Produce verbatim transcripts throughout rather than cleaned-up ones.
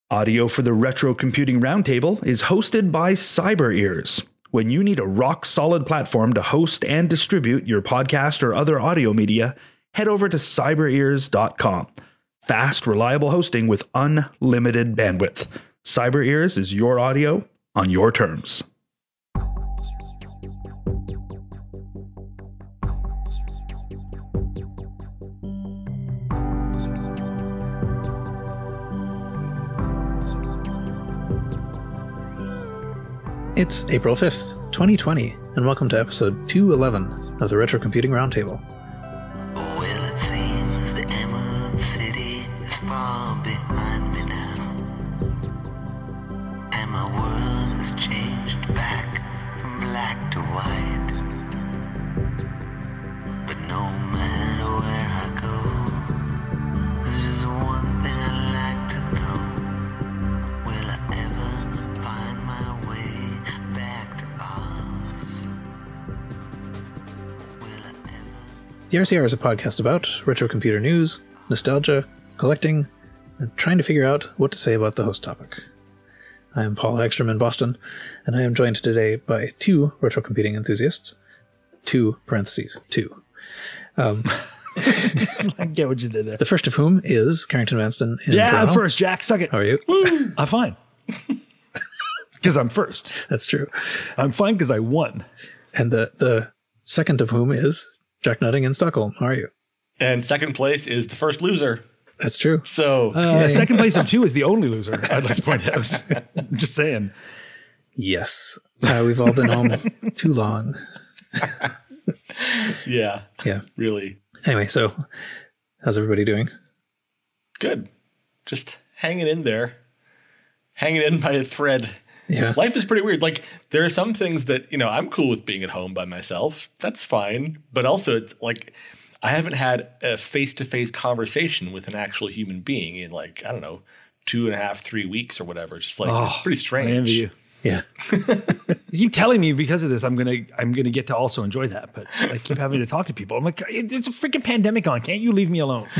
Audio for the Retro Computing Roundtable is hosted by CyberEars. When you need a rock-solid platform to host and distribute your podcast or other audio media, head over to cyber ears dot com. Fast, reliable hosting with unlimited bandwidth. CyberEars is your audio on your terms. It's April fifth, twenty twenty, and welcome to episode two eleven of the Retro Computing Roundtable. Well, it seems the Emerald City is far behind me now, and my world has changed back from black to white. But no matter where I go, there's just one thing I'd like to know. Will I ever find my way back to Oz? Will I ever... The R C R is a podcast about retro computer news, nostalgia, collecting, and trying to figure out what to say about the host topic. I am Paul Hagstrom in Boston, and I am joined today by two retro computing enthusiasts. Two parentheses, two. Um, I get what you did there. the first of whom is Carrington Vanston in Yeah, Toronto. I'm first, Jack. Suck it. How are you? Woo! I'm fine. Because I'm first. That's true. I'm fine because I won. And the, the second of whom is Jack Nutting in Stockholm. How are you? And second place is the first loser. That's true. So, Uh, second place of two is the only loser, I'd like to point out. I'm just saying. Yes. Uh, we've all been home too long. yeah, Yeah. really Anyway, so how's everybody doing? good. Just hanging in there, hanging in by a thread. Yeah. Life is pretty weird. Like, there are some things that, you know, I'm cool with being at home by myself. That's fine. But also, it's like, I haven't had a face-to-face conversation with an actual human being in, like, I don't know, two and a half, three weeks or whatever. It's just like, Oh, it's pretty strange. I envy you. Yeah. You keep telling me because of this, I'm gonna I'm gonna get to also enjoy that, but I keep having to talk to people. I'm like, it's a freaking pandemic on. Can't you leave me alone?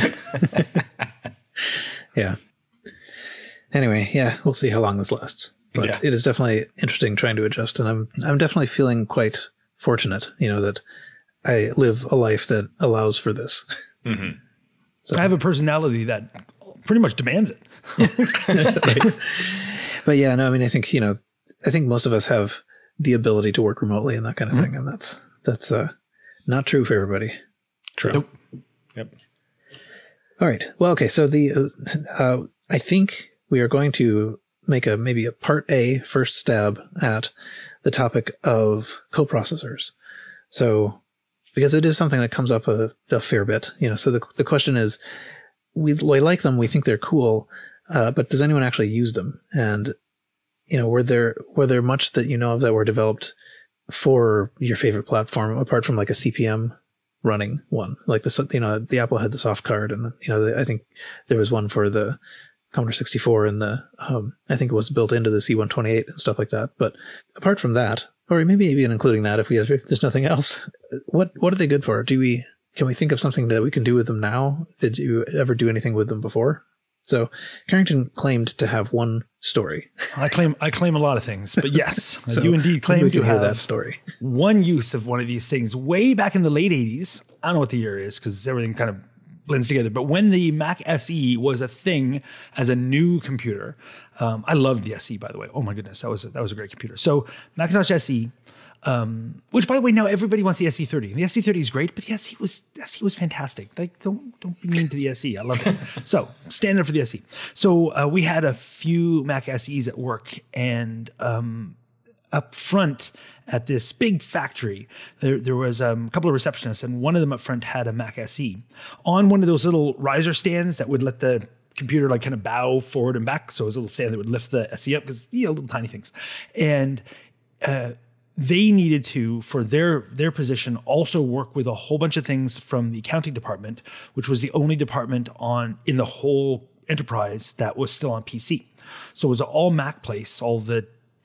Yeah. Anyway, yeah, we'll see how long this lasts. But Yeah. it is definitely interesting trying to adjust, and I'm I'm definitely feeling quite fortunate, you know, that I live a life that allows for this. hmm So, I have a personality that pretty much demands it. right. But yeah, no, I mean, I think, you know, I think most of us have the ability to work remotely and that kind of Mhm. thing, and that's that's uh, not true for everybody. True. Nope. Yep. All right. Well, okay. So the uh, uh, I think we are going to make a maybe a part A first stab at the topic of coprocessors. So because it is something that comes up a, a fair bit, you know. So the the question is, we, we like them, we think they're cool, uh, but does anyone actually use them? And you know, were there were there much that you know of that were developed for your favorite platform apart from like a C P M running one? Like the you know the Apple had the soft card, and you know the, I think there was one for the Commodore sixty-four, and the um, I think it was built into the C one twenty-eight and stuff like that. But apart from that, or maybe even including that, if we have, if there's nothing else, what what are they good for? Do we can we think of something that we can do with them now? Did you ever do anything with them before? So Carrington claimed to have one story. I claim I claim a lot of things, but yes, I So do indeed claim we to can hear have that story. one use of one of these things way back in the late eighties. I don't know what the year is because everything kind of blends together. But when the Mac S E was a thing as a new computer, um, I loved the S E, by the way. Oh my goodness, that was a, that was a great computer. So Macintosh S E, um, which by the way now everybody wants the S E thirty. And the S E thirty is great, but the S E was S E was fantastic. Like don't don't be mean to the S E. I love it. So stand up for the S E. So uh, we had a few Mac S Es at work, and um, up front at this big factory, there, there was um, a couple of receptionists, and one of them up front had a Mac S E on one of those little riser stands that would let the computer like kind of bow forward and back. So it was a little stand that would lift the S E up because, you know, little tiny things. And uh, they needed to, for their their position, also work with a whole bunch of things from the accounting department, which was the only department on in the whole enterprise that was still on P C. So it was an all Mac place. All the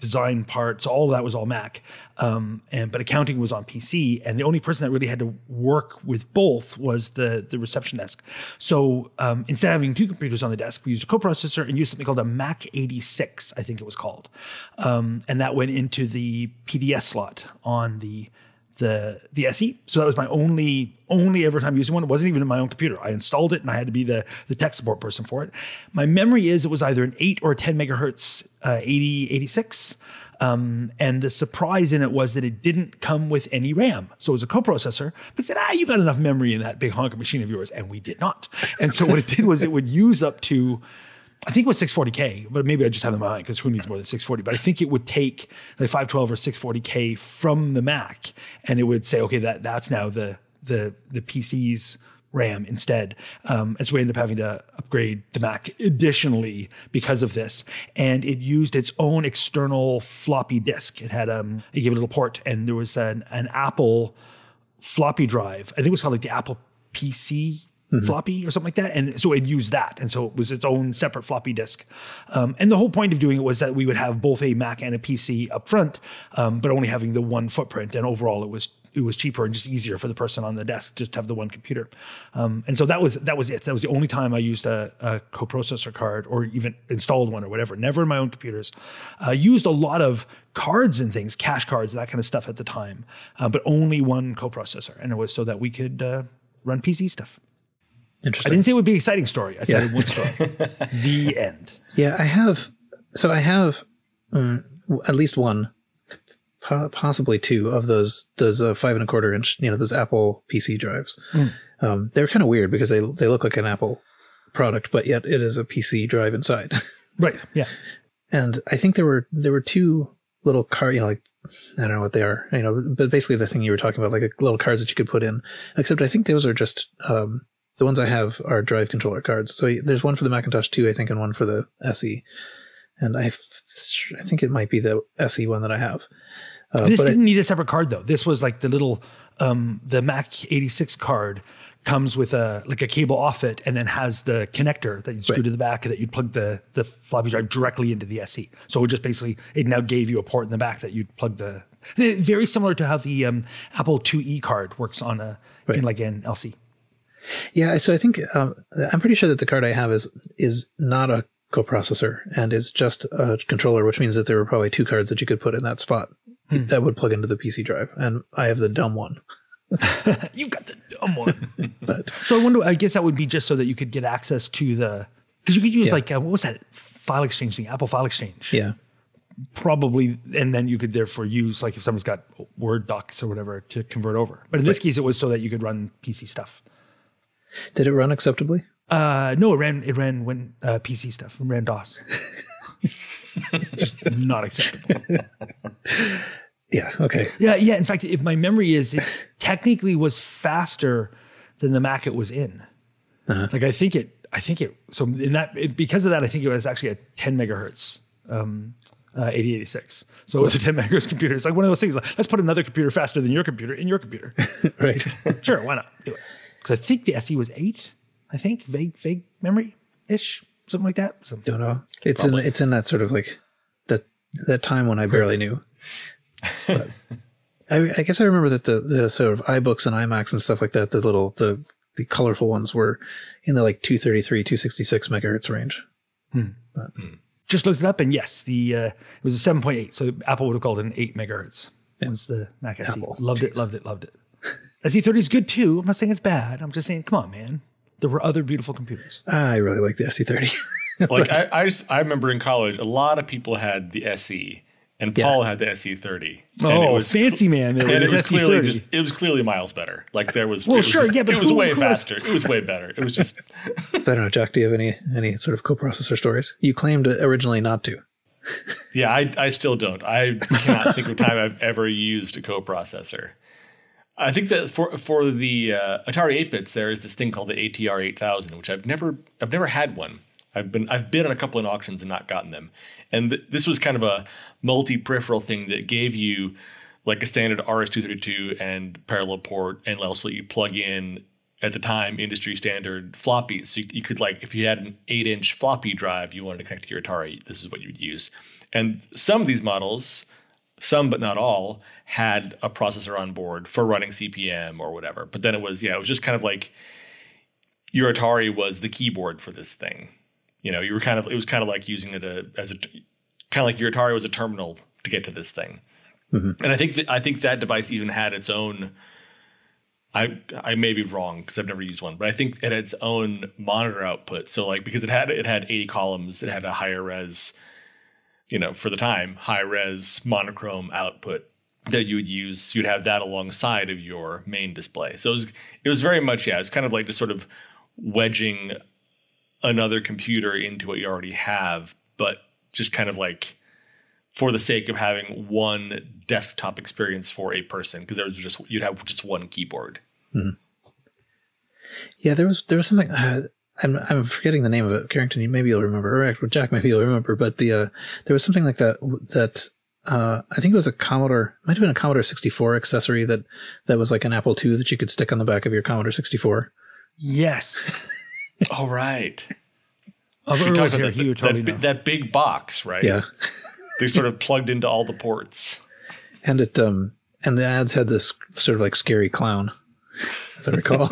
design parts, all of that was all Mac. Um, and but accounting was on P C, and the only person that really had to work with both was the the reception desk. So um, instead of having two computers on the desk, we used a coprocessor and used something called a Mac eighty-six, I think it was called, um, and that went into the P D S slot on the the the S E. So that was my only only ever time using one. It wasn't even in my own computer. I installed it and I had to be the the tech support person for it. My memory is it was either an eight or a ten megahertz uh, eighty eighty-six. Um, and the surprise in it was that it didn't come with any RAM. So it was a coprocessor, but it said, ah, you got enough memory in that big honker machine of yours. And we did not. And so what it did was it would use up to, I think it was six forty K, but maybe I just have them in mind because who needs more than six forty? But I think it would take like five twelve or six forty K from the Mac, and it would say, okay, that that's now the the the P C's RAM instead. Um, and so we ended up having to upgrade the Mac additionally because of this. And it used its own external floppy disk. It had um, it gave it a little port, and there was an an Apple floppy drive. I think it was called like the Apple P C. Mm-hmm. Floppy or something like that. And so it used that. And so it was its own separate floppy disk. Um, and the whole point of doing it was that we would have both a Mac and a P C up front, um, but only having the one footprint. And overall, it was it was cheaper and just easier for the person on the desk just to have the one computer. Um, and so that was that was it. That was the only time I used a, a coprocessor card or even installed one or whatever. Never in my own computers. Uh, used a lot of cards and things, cache cards, that kind of stuff at the time, uh, but only one coprocessor. And it was so that we could uh, run P C stuff. Interesting. I didn't say it would be an exciting story. I said Yeah. it would story. The end. Yeah, I have. So I have um, at least one, po- possibly two of those those uh, five and a quarter inch, you know, those Apple P C drives. Mm. Um, they're kind of weird because they they look like an Apple product, but yet it is a P C drive inside. Right. Yeah. And I think there were there were two little card, you know, like I don't know what they are, you know, but basically the thing you were talking about, like a, little cards that you could put in. Except I think those are just. Um, The ones I have are drive controller cards. So there's one for the Macintosh two, I think, and one for the S E. And I, I think it might be the S E one that I have. Uh, This but didn't I, need a separate card though. This was like the little, um, the Mac eighty-six card comes with a like a cable off it, and then has the connector that you screw Right. to the back that you'd plug the the floppy drive directly into the S E. So it just basically it now gave you a port in the back that you'd plug the. Very similar to how the um, Apple two E card works on a Right. in like an L C. yeah, so I think um, I'm pretty sure that the card I have is is not a coprocessor and is just a controller, which means that there were probably two cards that you could put in that spot Hmm. that would plug into the P C drive. And I have the dumb one. You got the dumb one. But So I wonder. I guess that would be just so that you could get access to the because you could use Yeah. like uh, what was that file exchange thing? Apple File Exchange. yeah, Probably, and then you could therefore use like if someone's got Word docs or whatever to convert over. But in this Right. case, it was so that you could run P C stuff. did it run acceptably? Uh, no, it ran it ran when uh, P C stuff. It ran DOS. Just not acceptable. Yeah, okay. Yeah, yeah. In fact, if my memory is, it technically was faster than the Mac it was in. Uh-huh. Like I think it, I think it. So in that, it, because of that, I think it was actually a ten megahertz, um, uh, eighty eighty-six. So it was a ten megahertz computer. It's like one of those things. Like, let's put another computer faster than your computer in your computer. Right. Sure, why not? Do it. Because I think the S E was eight. I think vague, vague memory ish, something like that. So, Don't know. It's Probably. in it's in that sort of like that that time when I barely knew. But I, I guess I remember that the, the sort of iBooks and iMacs and stuff like that, the little the the colorful ones were in the like two thirty-three, two sixty-six megahertz range. just looked it up, and yes, the uh, it was a seven point eight. So Apple would have called it an eight megahertz. Yeah. Was the Mac S E. Apple. Loved it, Jeez. loved it, loved it. S E thirty is good too. I'm not saying it's bad. I'm just saying, come on, man. There were other beautiful computers. I really like the S E thirty. Like I, I, just, I remember in college, a lot of people had the S E, and Yeah. Paul had the S E thirty. And Oh, it was fancy man! There And it was S E clearly thirty. just it was clearly miles better. Like there was Well, it was sure, just- yeah, but it was who- way who has- faster. It was way better. It was just I don't know, Jack. Do you have any any sort of coprocessor stories? You claimed originally not to. yeah. I I still don't. I cannot think of a time I've ever used a coprocessor. I think that for for the uh, Atari eight bits, there is this thing called the A T R eight thousand, which I've never I've never had one. I've been I've bid on a couple of auctions and not gotten them. And th- this was kind of a multi-peripheral thing that gave you like a standard R S two thirty-two and parallel port, and also let you plug in at the time, industry standard floppies. So you, you could, like, if you had an eight inch floppy drive you wanted to connect to your Atari, this is what you would use. And some of these models, some but not all, had a processor on board for running C P M or whatever. But then it was, yeah, it was just kind of like your Atari was the keyboard for this thing. You know, you were kind of, it was kind of like using it a, as a, kind of like your Atari was a terminal to get to this thing. Mm-hmm. And I think that, I think that device even had its own, I I may be wrong because I've never used one, but I think it had its own monitor output. So like, because it had, it had eighty columns, it had a higher res, you know, for the time, high res monochrome output that you would use. You'd have that alongside of your main display. So it was, it was very much, yeah, it's kind of like just sort of wedging another computer into what you already have, but just kind of like for the sake of having one desktop experience for a person, because there was just, you'd have just one keyboard. Mm-hmm. Yeah, there was there was something. Uh, I'm I'm forgetting the name of it. Carrington, maybe you'll remember, or Jack, maybe you'll remember. But the uh, there was something like that that uh, I think it was a Commodore, might have been a Commodore sixty-four accessory that that was like an Apple two that you could stick on the back of your Commodore sixty-four. Yes. All right. Oh, you was that, here, that, totally that, that big box, right? Yeah. They sort of plugged into all the ports. And it um and the ads had this sort of like scary clown, as I recall.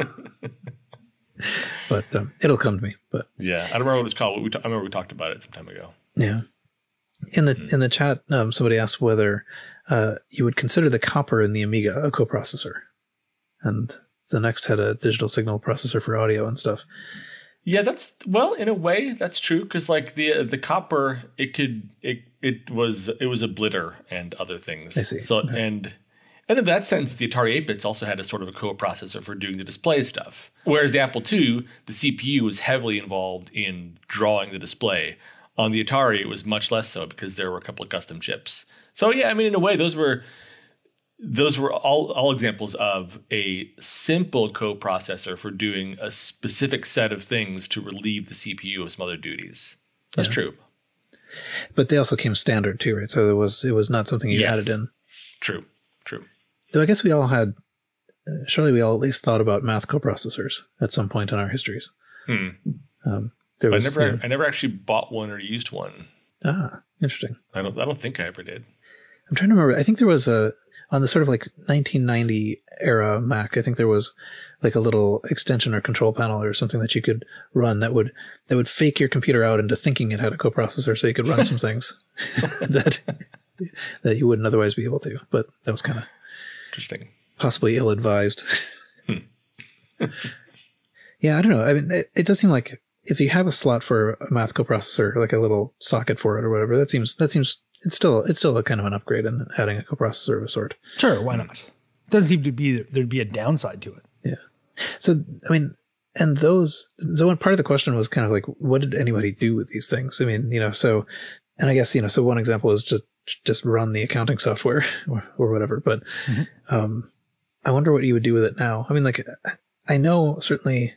But um, it'll come to me. But yeah, I don't remember what it's called. We t- I remember we talked about it some time ago. Yeah. In the mm. in the chat, um, somebody asked whether uh, you would consider the copper in the Amiga a coprocessor, and the Next had a digital signal processor for audio and stuff. Yeah, that's, well, in a way that's true, because like the the copper, it could it it was it was a blitter and other things. I see. So okay. and and in that sense, the Atari eight bits also had a sort of a coprocessor for doing the display stuff. Whereas the Apple two, the C P U was heavily involved in drawing the display. On the Atari, it was much less so because there were a couple of custom chips. So yeah, I mean, in a way, those were those were all all examples of a simple coprocessor for doing a specific set of things to relieve the C P U of some other duties. That's yeah. true. But they also came standard too, right? So it was it was not something you yes. added in. True. True. Though I guess we all had, uh, surely we all at least thought about math coprocessors at some point in our histories. Hmm. Um, there was, I never, you know, I never actually bought one or used one. Ah, interesting. I don't, I don't think I ever did. I'm trying to remember. I think there was a, on the sort of like nineteen ninety era Mac, I think there was like a little extension or control panel or something that you could run that would, that would fake your computer out into thinking it had a coprocessor so you could run some things that, that you wouldn't otherwise be able to. But that was kind of interesting, possibly ill-advised. Hmm. Yeah, I don't know. I mean, it, it does seem like if you have a slot for a math coprocessor, like a little socket for it or whatever, that seems that seems it's still it's still a kind of an upgrade in adding a coprocessor of a sort. Sure, why not? Doesn't seem to be there'd be a downside to it. Yeah. So I mean, and those so one part of the question was kind of like, what did anybody do with these things? I mean, you know, so and I guess you know, so one example is just just run the accounting software or, or whatever. But mm-hmm. um, I wonder what you would do with it now. I mean, like I know certainly.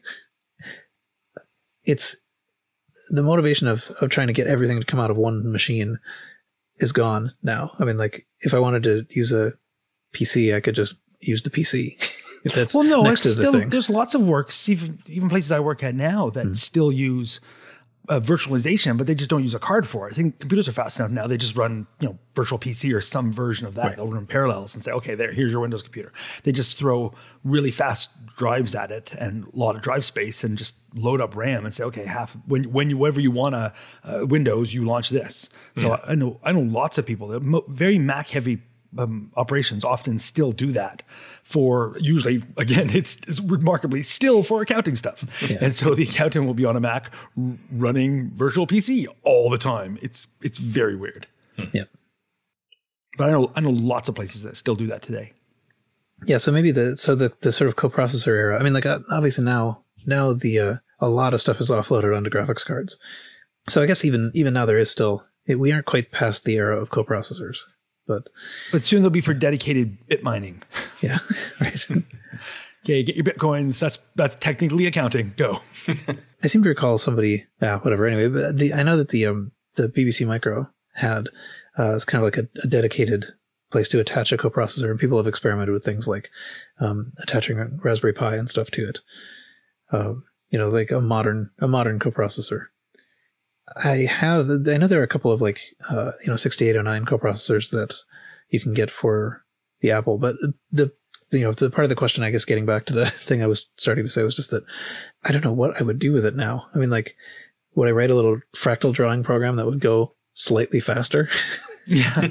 It's the motivation of, of trying to get everything to come out of one machine is gone now. I mean, like if I wanted to use a P C, I could just use the P C. If that's well, no, next it's to the still, thing. There's lots of works, even even places I work at now that mm. still use uh, virtualization, but they just don't use a card for it. I think computers are fast enough now. They just run, you know, virtual P C or some version of that. Right. They'll run parallels and say, okay, there, here's your Windows computer. They just throw really fast drives at it and a lot of drive space and just load up RAM and say, okay, half when when you whenever you want a uh, Windows, you launch this. So yeah. I know I know lots of people that mo- very Mac heavy um, operations often still do that for usually again it's, it's remarkably still for accounting stuff. Yeah. And so the accountant will be on a Mac r- running virtual P C all the time. It's it's very weird. Yeah. But I know I know lots of places that still do that today. Yeah, so maybe the so the, the sort of coprocessor era. I mean, like obviously now now the uh, a lot of stuff is offloaded onto graphics cards. So I guess even even now there is still it, we aren't quite past the era of coprocessors, but but soon they'll be for dedicated bit mining. Yeah, right. Okay, get your bitcoins. That's that's technically accounting. Go. I seem to recall somebody. Yeah, whatever. Anyway, but the I know that the um the B B C Micro had uh, it's kind of like a, a dedicated place to attach a coprocessor, and people have experimented with things like um, attaching a Raspberry Pi and stuff to it. uh, you know, like a modern a modern coprocessor. I have I know there are a couple of like uh, you know sixty-eight oh nine coprocessors that you can get for the Apple, but the you know the part of the question, I guess, getting back to the thing I was starting to say was just that I don't know what I would do with it now. I mean, like, would I write a little fractal drawing program that would go slightly faster? Yeah.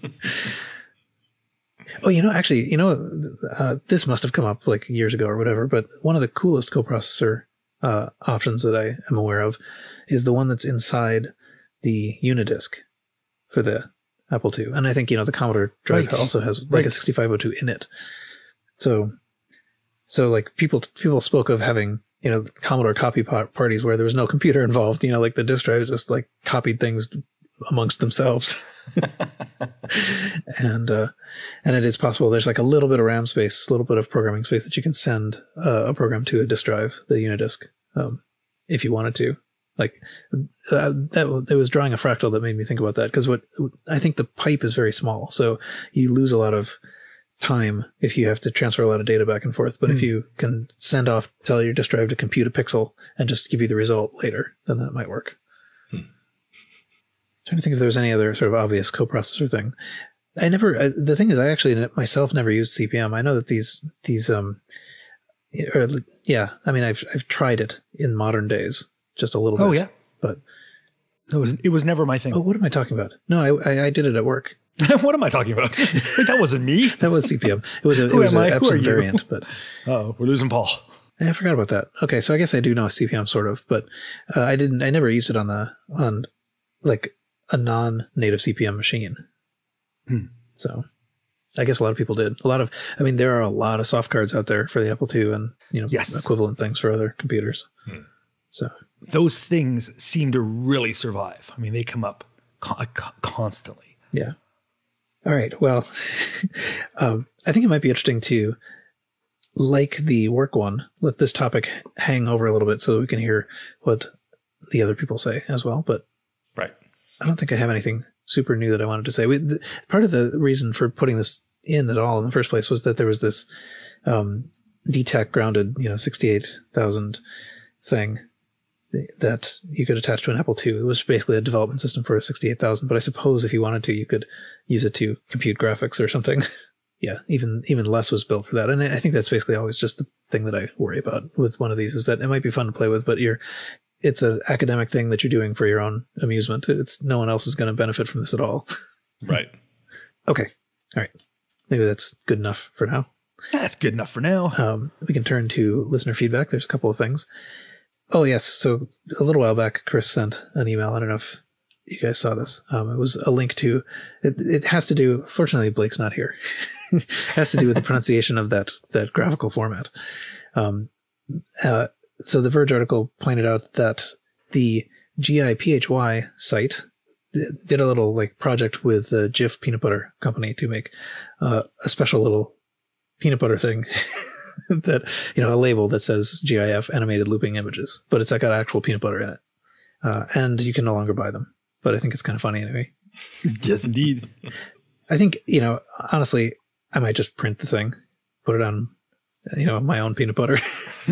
Oh, you know, actually, you know, uh, this must have come up like years ago or whatever, but one of the coolest coprocessor uh, options that I am aware of is the one that's inside the Unidisk for the Apple two. And I think, you know, the Commodore drive Right. also has like Right. a sixty-five oh two in it. So, so like people, people spoke of having, you know, Commodore copy pa- parties where there was no computer involved, you know, like the disk drives just like copied things amongst themselves. and uh, and it is possible there's like a little bit of RAM space, a little bit of programming space that you can send uh, a program to a disk drive, the Unidisk, um, if you wanted to. Like uh, that, it was drawing a fractal that made me think about that, because what I think the pipe is very small, so you lose a lot of time if you have to transfer a lot of data back and forth. But Hmm. if you can send off, tell your disk drive to compute a pixel and just give you the result later, then that might work. Trying to think if there was any other sort of obvious coprocessor thing. I never. I, the thing is, I actually myself never used C P M. I know that these these um, or, yeah. I mean, I've I've tried it in modern days, just a little Oh, bit. yeah. But It was, it was never my thing. oh, what am I talking about? No, I I, I did it at work. What am I talking about? Wait, that wasn't me. That was C P M. It was a it Who was am an I? Who are Epson you? variant, but Oh, we're losing Paul. I forgot about that. Okay, so I guess I do know C P M sort of, but uh, I didn't. I never used it on the on like a non-native C P M machine. Hmm. So I guess a lot of people did. A lot of, I mean, there are a lot of soft cards out there for the Apple two and, you know, Yes. equivalent things for other computers. Hmm. So Those things seem to really survive. I mean, they come up con- con- constantly. yeah. All right. Well, um, I think it might be interesting to, like the work one, let this topic hang over a little bit so that we can hear what the other people say as well. But Right. I don't think I have anything super new that I wanted to say. We, the, part of the reason for putting this in at all in the first place was that there was this um, D T A C grounded, you know, sixty-eight thousand thing that you could attach to an Apple two. It was basically a development system for a sixty-eight thousand, but I suppose if you wanted to, you could use it to compute graphics or something. Yeah, even even less was built for that. And I think that's basically always just the thing that I worry about with one of these, is that it might be fun to play with, but you're it's an academic thing that you're doing for your own amusement. It's no one else is going to benefit from this at all. Right. Okay. All right. Maybe that's good enough for now. That's good enough for now. Um, we can turn to listener feedback. There's a couple of things. Oh, yes. So a little while back, Chris sent an email. I don't know if you guys saw this. Um, it was a link to, it, it has to do, fortunately, Blake's not here. It has to do with the pronunciation of that, that graphical format. Um, uh, so the Verge article pointed out that the G I P H Y site did a little like project with the Jif peanut butter company to make uh, a special little peanut butter thing that, you know, a label that says GIF animated looping images, but it's got actual peanut butter in it. Uh, and you can no longer buy them, but I think it's kind of funny anyway. Yes, indeed. I think, you know, honestly, I might just print the thing, put it on, you know, my own peanut butter.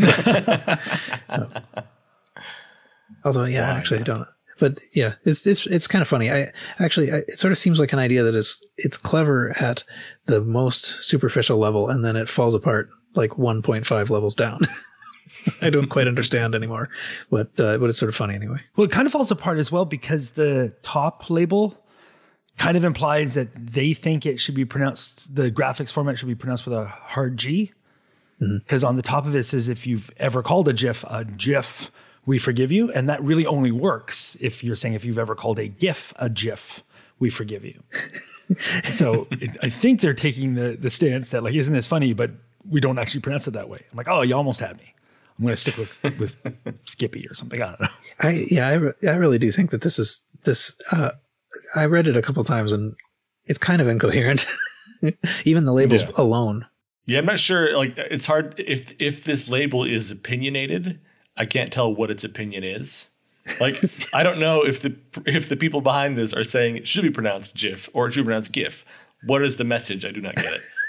uh, although, yeah, Why actually, not? I don't. But yeah, it's it's it's kind of funny. I actually, I, it sort of seems like an idea that is it's clever at the most superficial level, and then it falls apart like one point five levels down. I don't quite understand anymore, but uh, but it's sort of funny anyway. Well, it kind of falls apart as well because the top label kind of implies that they think it should be pronounced, the graphics format should be pronounced with a hard G. Because on the top of it says, if you've ever called a GIF a GIF, we forgive you. And that really only works if you're saying if you've ever called a GIF a GIF, we forgive you. So it, I think they're taking the, the stance that, like, isn't this funny, but we don't actually pronounce it that way. I'm like, oh, you almost had me. I'm going to stick with, with Skippy or something. I don't know. I yeah, I, re- I really do think that this is this. Uh, I read it a couple times and it's kind of incoherent. Even the labels Yeah. alone. Yeah, I'm not sure. Like, it's hard if if this label is opinionated. I can't tell what its opinion is. Like, I don't know if the if the people behind this are saying it should be pronounced GIF or it should be pronounced GIF. What is the message? I do not get it.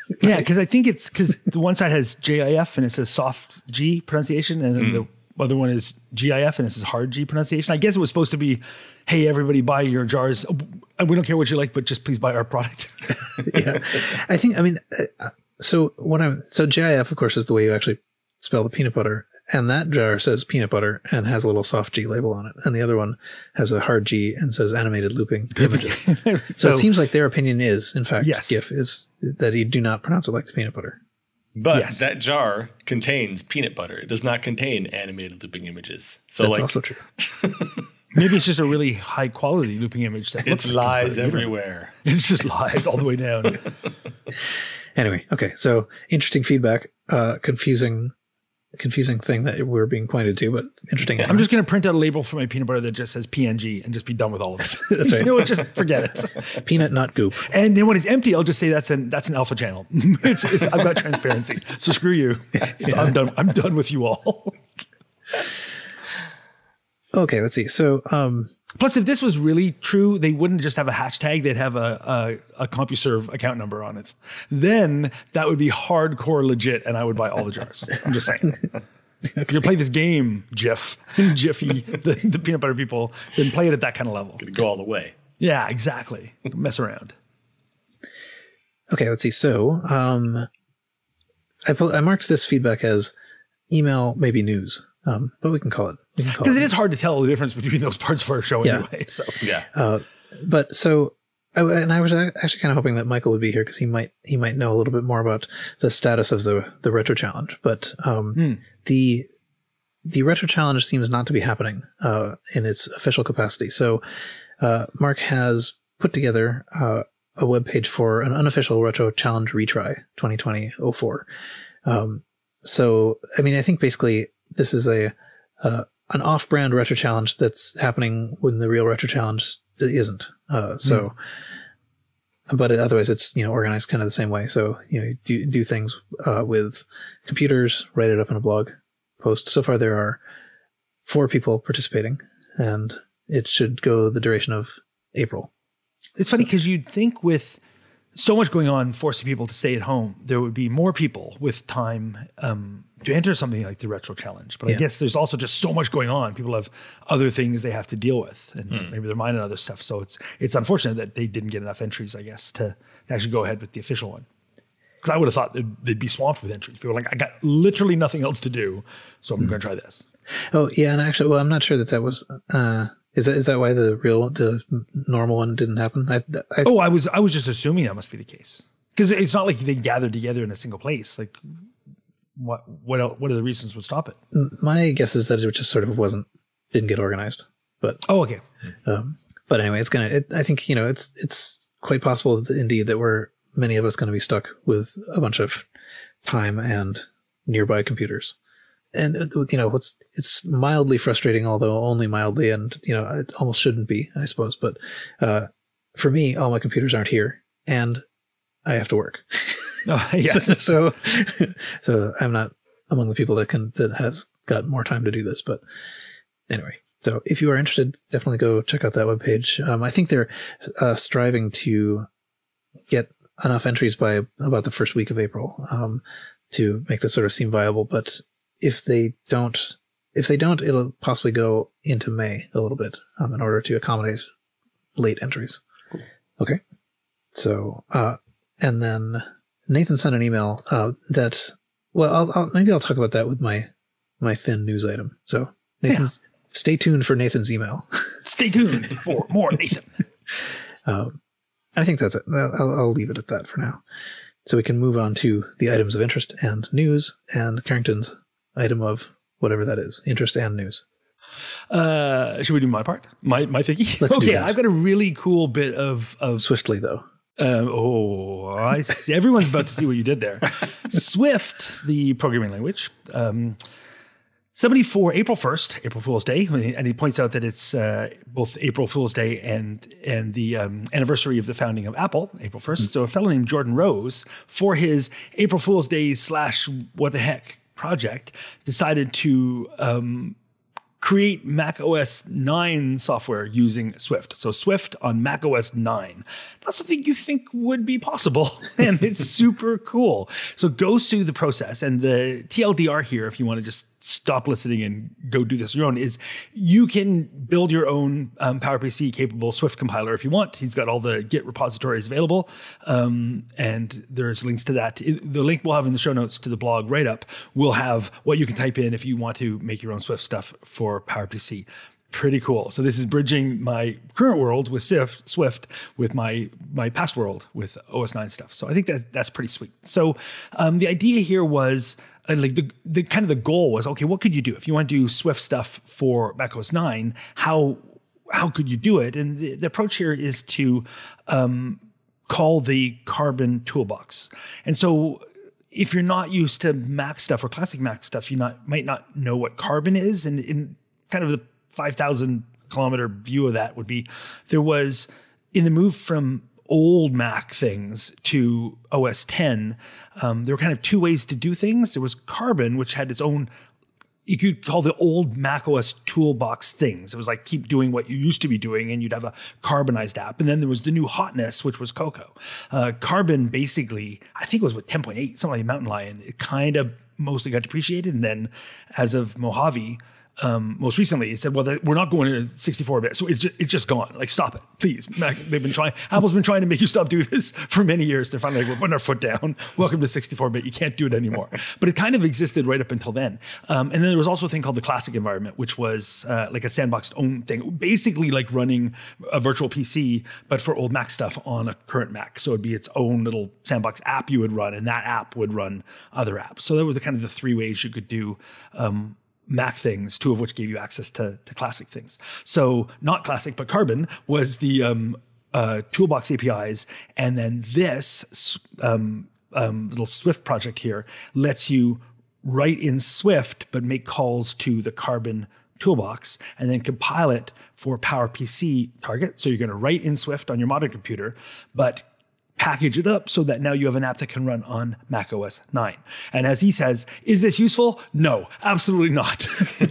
Yeah, because I think it's because the one side has J I F and it says soft G pronunciation, and then mm. the other one is G I F and it says hard G pronunciation. I guess it was supposed to be, hey, everybody buy your jars. We don't care what you like, but just please buy our product. Yeah, I think, I mean, uh, so what I'm, so J I F, of course, is the way you actually spell the peanut butter. And that jar says peanut butter and has a little soft G label on it. And the other one has a hard G and says animated looping images. so, so it seems like their opinion is, in fact, yes. GIF, is that you do not pronounce it like the peanut butter. But yes. that jar contains peanut butter. It does not contain animated looping images. So That's like, also true. Maybe it's just a really high quality looping image. That it's lies everywhere. It's just lies all the way down. Anyway, okay. So interesting feedback. Uh, confusing confusing thing that we're being pointed to, but interesting. Yeah, I'm just going to print out a label for my peanut butter that just says P N G and just be done with all of it. That's right. You know what? Just forget it. Peanut, not goop. And then when it's empty, I'll just say that's an that's an alpha channel. it's, it's, I've got transparency. So screw you. Yeah, yeah. I'm done. I'm done with you all. Okay, let's see. So, um, plus, if this was really true, they wouldn't just have a hashtag; they'd have a, a a CompuServe account number on it. Then that would be hardcore legit, and I would buy all the jars. I'm just saying. If you play this game, Jif, Jiffy, the, the peanut butter people, then play it at that kind of level. Gonna go all the way. Yeah, exactly. Mess around. Okay, let's see. So, um, I put, I marked this feedback as email, maybe news. Um, but we can call it. Because it, it is hard to tell the difference between those parts of our show yeah. anyway. So yeah. Uh, but so, I, and I was actually kind of hoping that Michael would be here because he might he might know a little bit more about the status of the the retro challenge. But um, hmm. the the retro challenge seems not to be happening uh, in its official capacity. So uh, Mark has put together uh, a web page for an unofficial retro challenge retry twenty twenty oh four. Um, so I mean, I think basically. This is a uh, an off-brand retro challenge that's happening when the real retro challenge isn't. Uh, so, mm. but it, otherwise, it's you know organized kind of the same way. So you know, do do things uh, with computers, write it up in a blog post. So far, there are four people participating, and it should go the duration of April. It's funny because so. you'd think with so much going on, forcing people to stay at home, there would be more people with time um, to enter something like the retro challenge. But yeah. I guess there's also just so much going on. People have other things they have to deal with, and hmm. maybe they're minding other stuff. So it's it's unfortunate that they didn't get enough entries, I guess, to, to actually go ahead with the official one. Because I would have thought they'd, they'd be swamped with entries. People are like, I got literally nothing else to do, so I'm hmm. going to try this. Oh yeah, and actually, well, I'm not sure that that was. Uh... Is that is that why the real the normal one didn't happen? I, I, oh, I was I was just assuming that must be the case because it's not like they gathered together in a single place. Like, what what else, what are the reasons would stop it? My guess is that it just sort of wasn't didn't get organized. But oh, okay. Um, but anyway, it's gonna. It, I think you know it's it's quite possible that, indeed that we're many of us going to be stuck with a bunch of time and nearby computers. And you know, what's it's mildly frustrating, although only mildly, and you know, it almost shouldn't be, I suppose. But uh, for me, all my computers aren't here, and I have to work. Oh, yeah. so, so, so I'm not among the people that can that has got more time to do this. But anyway, so if you are interested, definitely go check out that webpage. Um, I think they're uh, striving to get enough entries by about the first week of April um, to make this sort of seem viable, but. If they don't, if they don't, it'll possibly go into May a little bit um, in order to accommodate late entries. Cool. Okay. So, uh, and then Nathan sent an email uh, that, well, I'll, I'll, maybe I'll talk about that with my my thin news item. So, Nathan, yeah. Stay tuned for Nathan's email. Stay tuned for more Nathan. um, I think that's it. I'll, I'll leave it at that for now. So we can move on to the items of interest and news and Carrington's item of whatever that is, interest and news. Uh, should we do my part? My my thinking? Let's okay, do that. I've got a really cool bit of... of Swiftly, though. Um, oh, I see. Everyone's about to see what you did there. Swift, the programming language, um, seventy-four, April first, April Fool's Day, and he points out that it's uh, both April Fool's Day and and the um, anniversary of the founding of Apple, April first. Mm-hmm. So a fellow named Jordan Rose, for his April Fool's Day slash what the heck project, decided to um, create Mac O S nine software using Swift. So Swift on Mac O S nine. Not something you think would be possible, and it's super cool. So go through the process, and the T L D R here, if you want to just stop listening and go do this on your own, is you can build your own um, PowerPC capable Swift compiler if you want. He's got all the Git repositories available, um, and there's links to that. It, the link we'll have in the show notes to the blog write-up will have what you can type in if you want to make your own Swift stuff for PowerPC. Pretty cool. So this is bridging my current world with Swift, Swift with my my past world with O S nine stuff. So I think that that's pretty sweet. So um, the idea here was uh, like the the kind of the goal was, okay, what could you do if you want to do Swift stuff for Mac O S nine? How how could you do it? And the, the approach here is to um, call the Carbon toolbox. And so if you're not used to Mac stuff or classic Mac stuff, you not might not know what Carbon is, and in kind of the five thousand kilometer view of that would be there was in the move from old Mac things to O S ten, um, there were kind of two ways to do things. There was Carbon, which had its own, you could call the old Mac O S toolbox things. It was like keep doing what you used to be doing, and you'd have a carbonized app. And then there was the new hotness, which was Cocoa. Uh, Carbon basically, I think it was with ten point eight, something like Mountain Lion. It kind of mostly got depreciated. And then as of Mojave, Um, most recently, it said, well, we're not going to sixty-four bit. So it's just, it's just gone. Like, stop it, please. Mac, they've been trying, Apple's been trying to make you stop doing this for many years. They're finally like, we're putting our foot down. Welcome to sixty-four bit. You can't do it anymore. But it kind of existed right up until then. Um, and then there was also a thing called the classic environment, which was uh, like a sandboxed own thing, basically like running a virtual P C, but for old Mac stuff on a current Mac. So it'd be its own little sandbox app you would run, and that app would run other apps. So that was the kind of the three ways you could do um, Mac things, two of which gave you access to, to classic things. So not classic, but Carbon was the um, uh, toolbox A P Is. And then this um, um, little Swift project here lets you write in Swift, but make calls to the Carbon toolbox and then compile it for PowerPC target. So you're going to write in Swift on your modern computer, but package it up so that now you have an app that can run on Mac O S nine. And as he says, is this useful? No, absolutely not.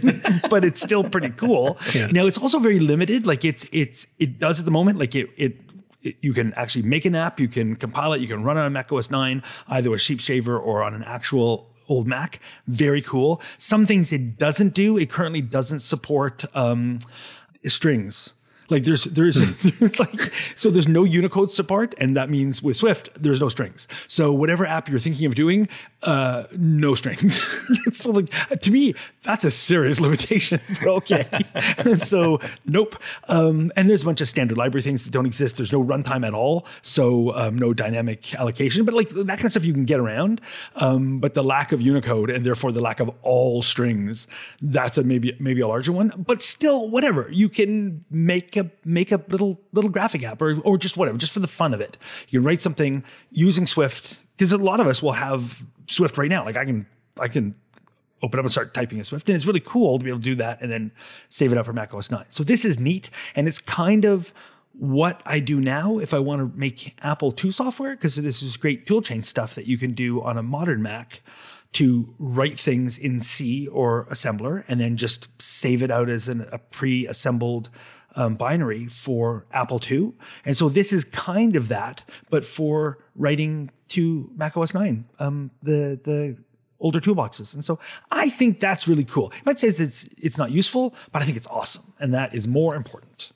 But it's still pretty cool. Yeah. Now it's also very limited. Like it's it's it does at the moment. Like it it. It, you can actually make an app. You can compile it. You can run it on Mac O S nine, either with Sheep Shaver or on an actual old Mac. Very cool. Some things it doesn't do. It currently doesn't support um, strings. Like there's there's, there's like so there's no Unicode support, and that means with Swift there's no strings. So whatever app you're thinking of doing, uh, no strings. So like to me that's a serious limitation. Okay, so nope. Um, and there's a bunch of standard library things that don't exist. There's no runtime at all, so um, no dynamic allocation. But like that kind of stuff you can get around. Um, but the lack of Unicode and therefore the lack of all strings, that's a maybe maybe a larger one. But still, whatever, you can make a make a little little graphic app or or just whatever, just for the fun of it. You can write something using Swift, because a lot of us will have Swift right now. Like I can I can open up and start typing in Swift, and it's really cool to be able to do that and then save it up for Mac O S nine. So this is neat, and it's kind of what I do now if I want to make Apple two software, because this is great toolchain stuff that you can do on a modern Mac to write things in C or assembler and then just save it out as an, a pre-assembled um, binary for Apple two. And so this is kind of that, but for writing to Mac O S nine, um, the the older toolboxes. And so I think that's really cool. You might say it's it's not useful, but I think it's awesome, and that is more important.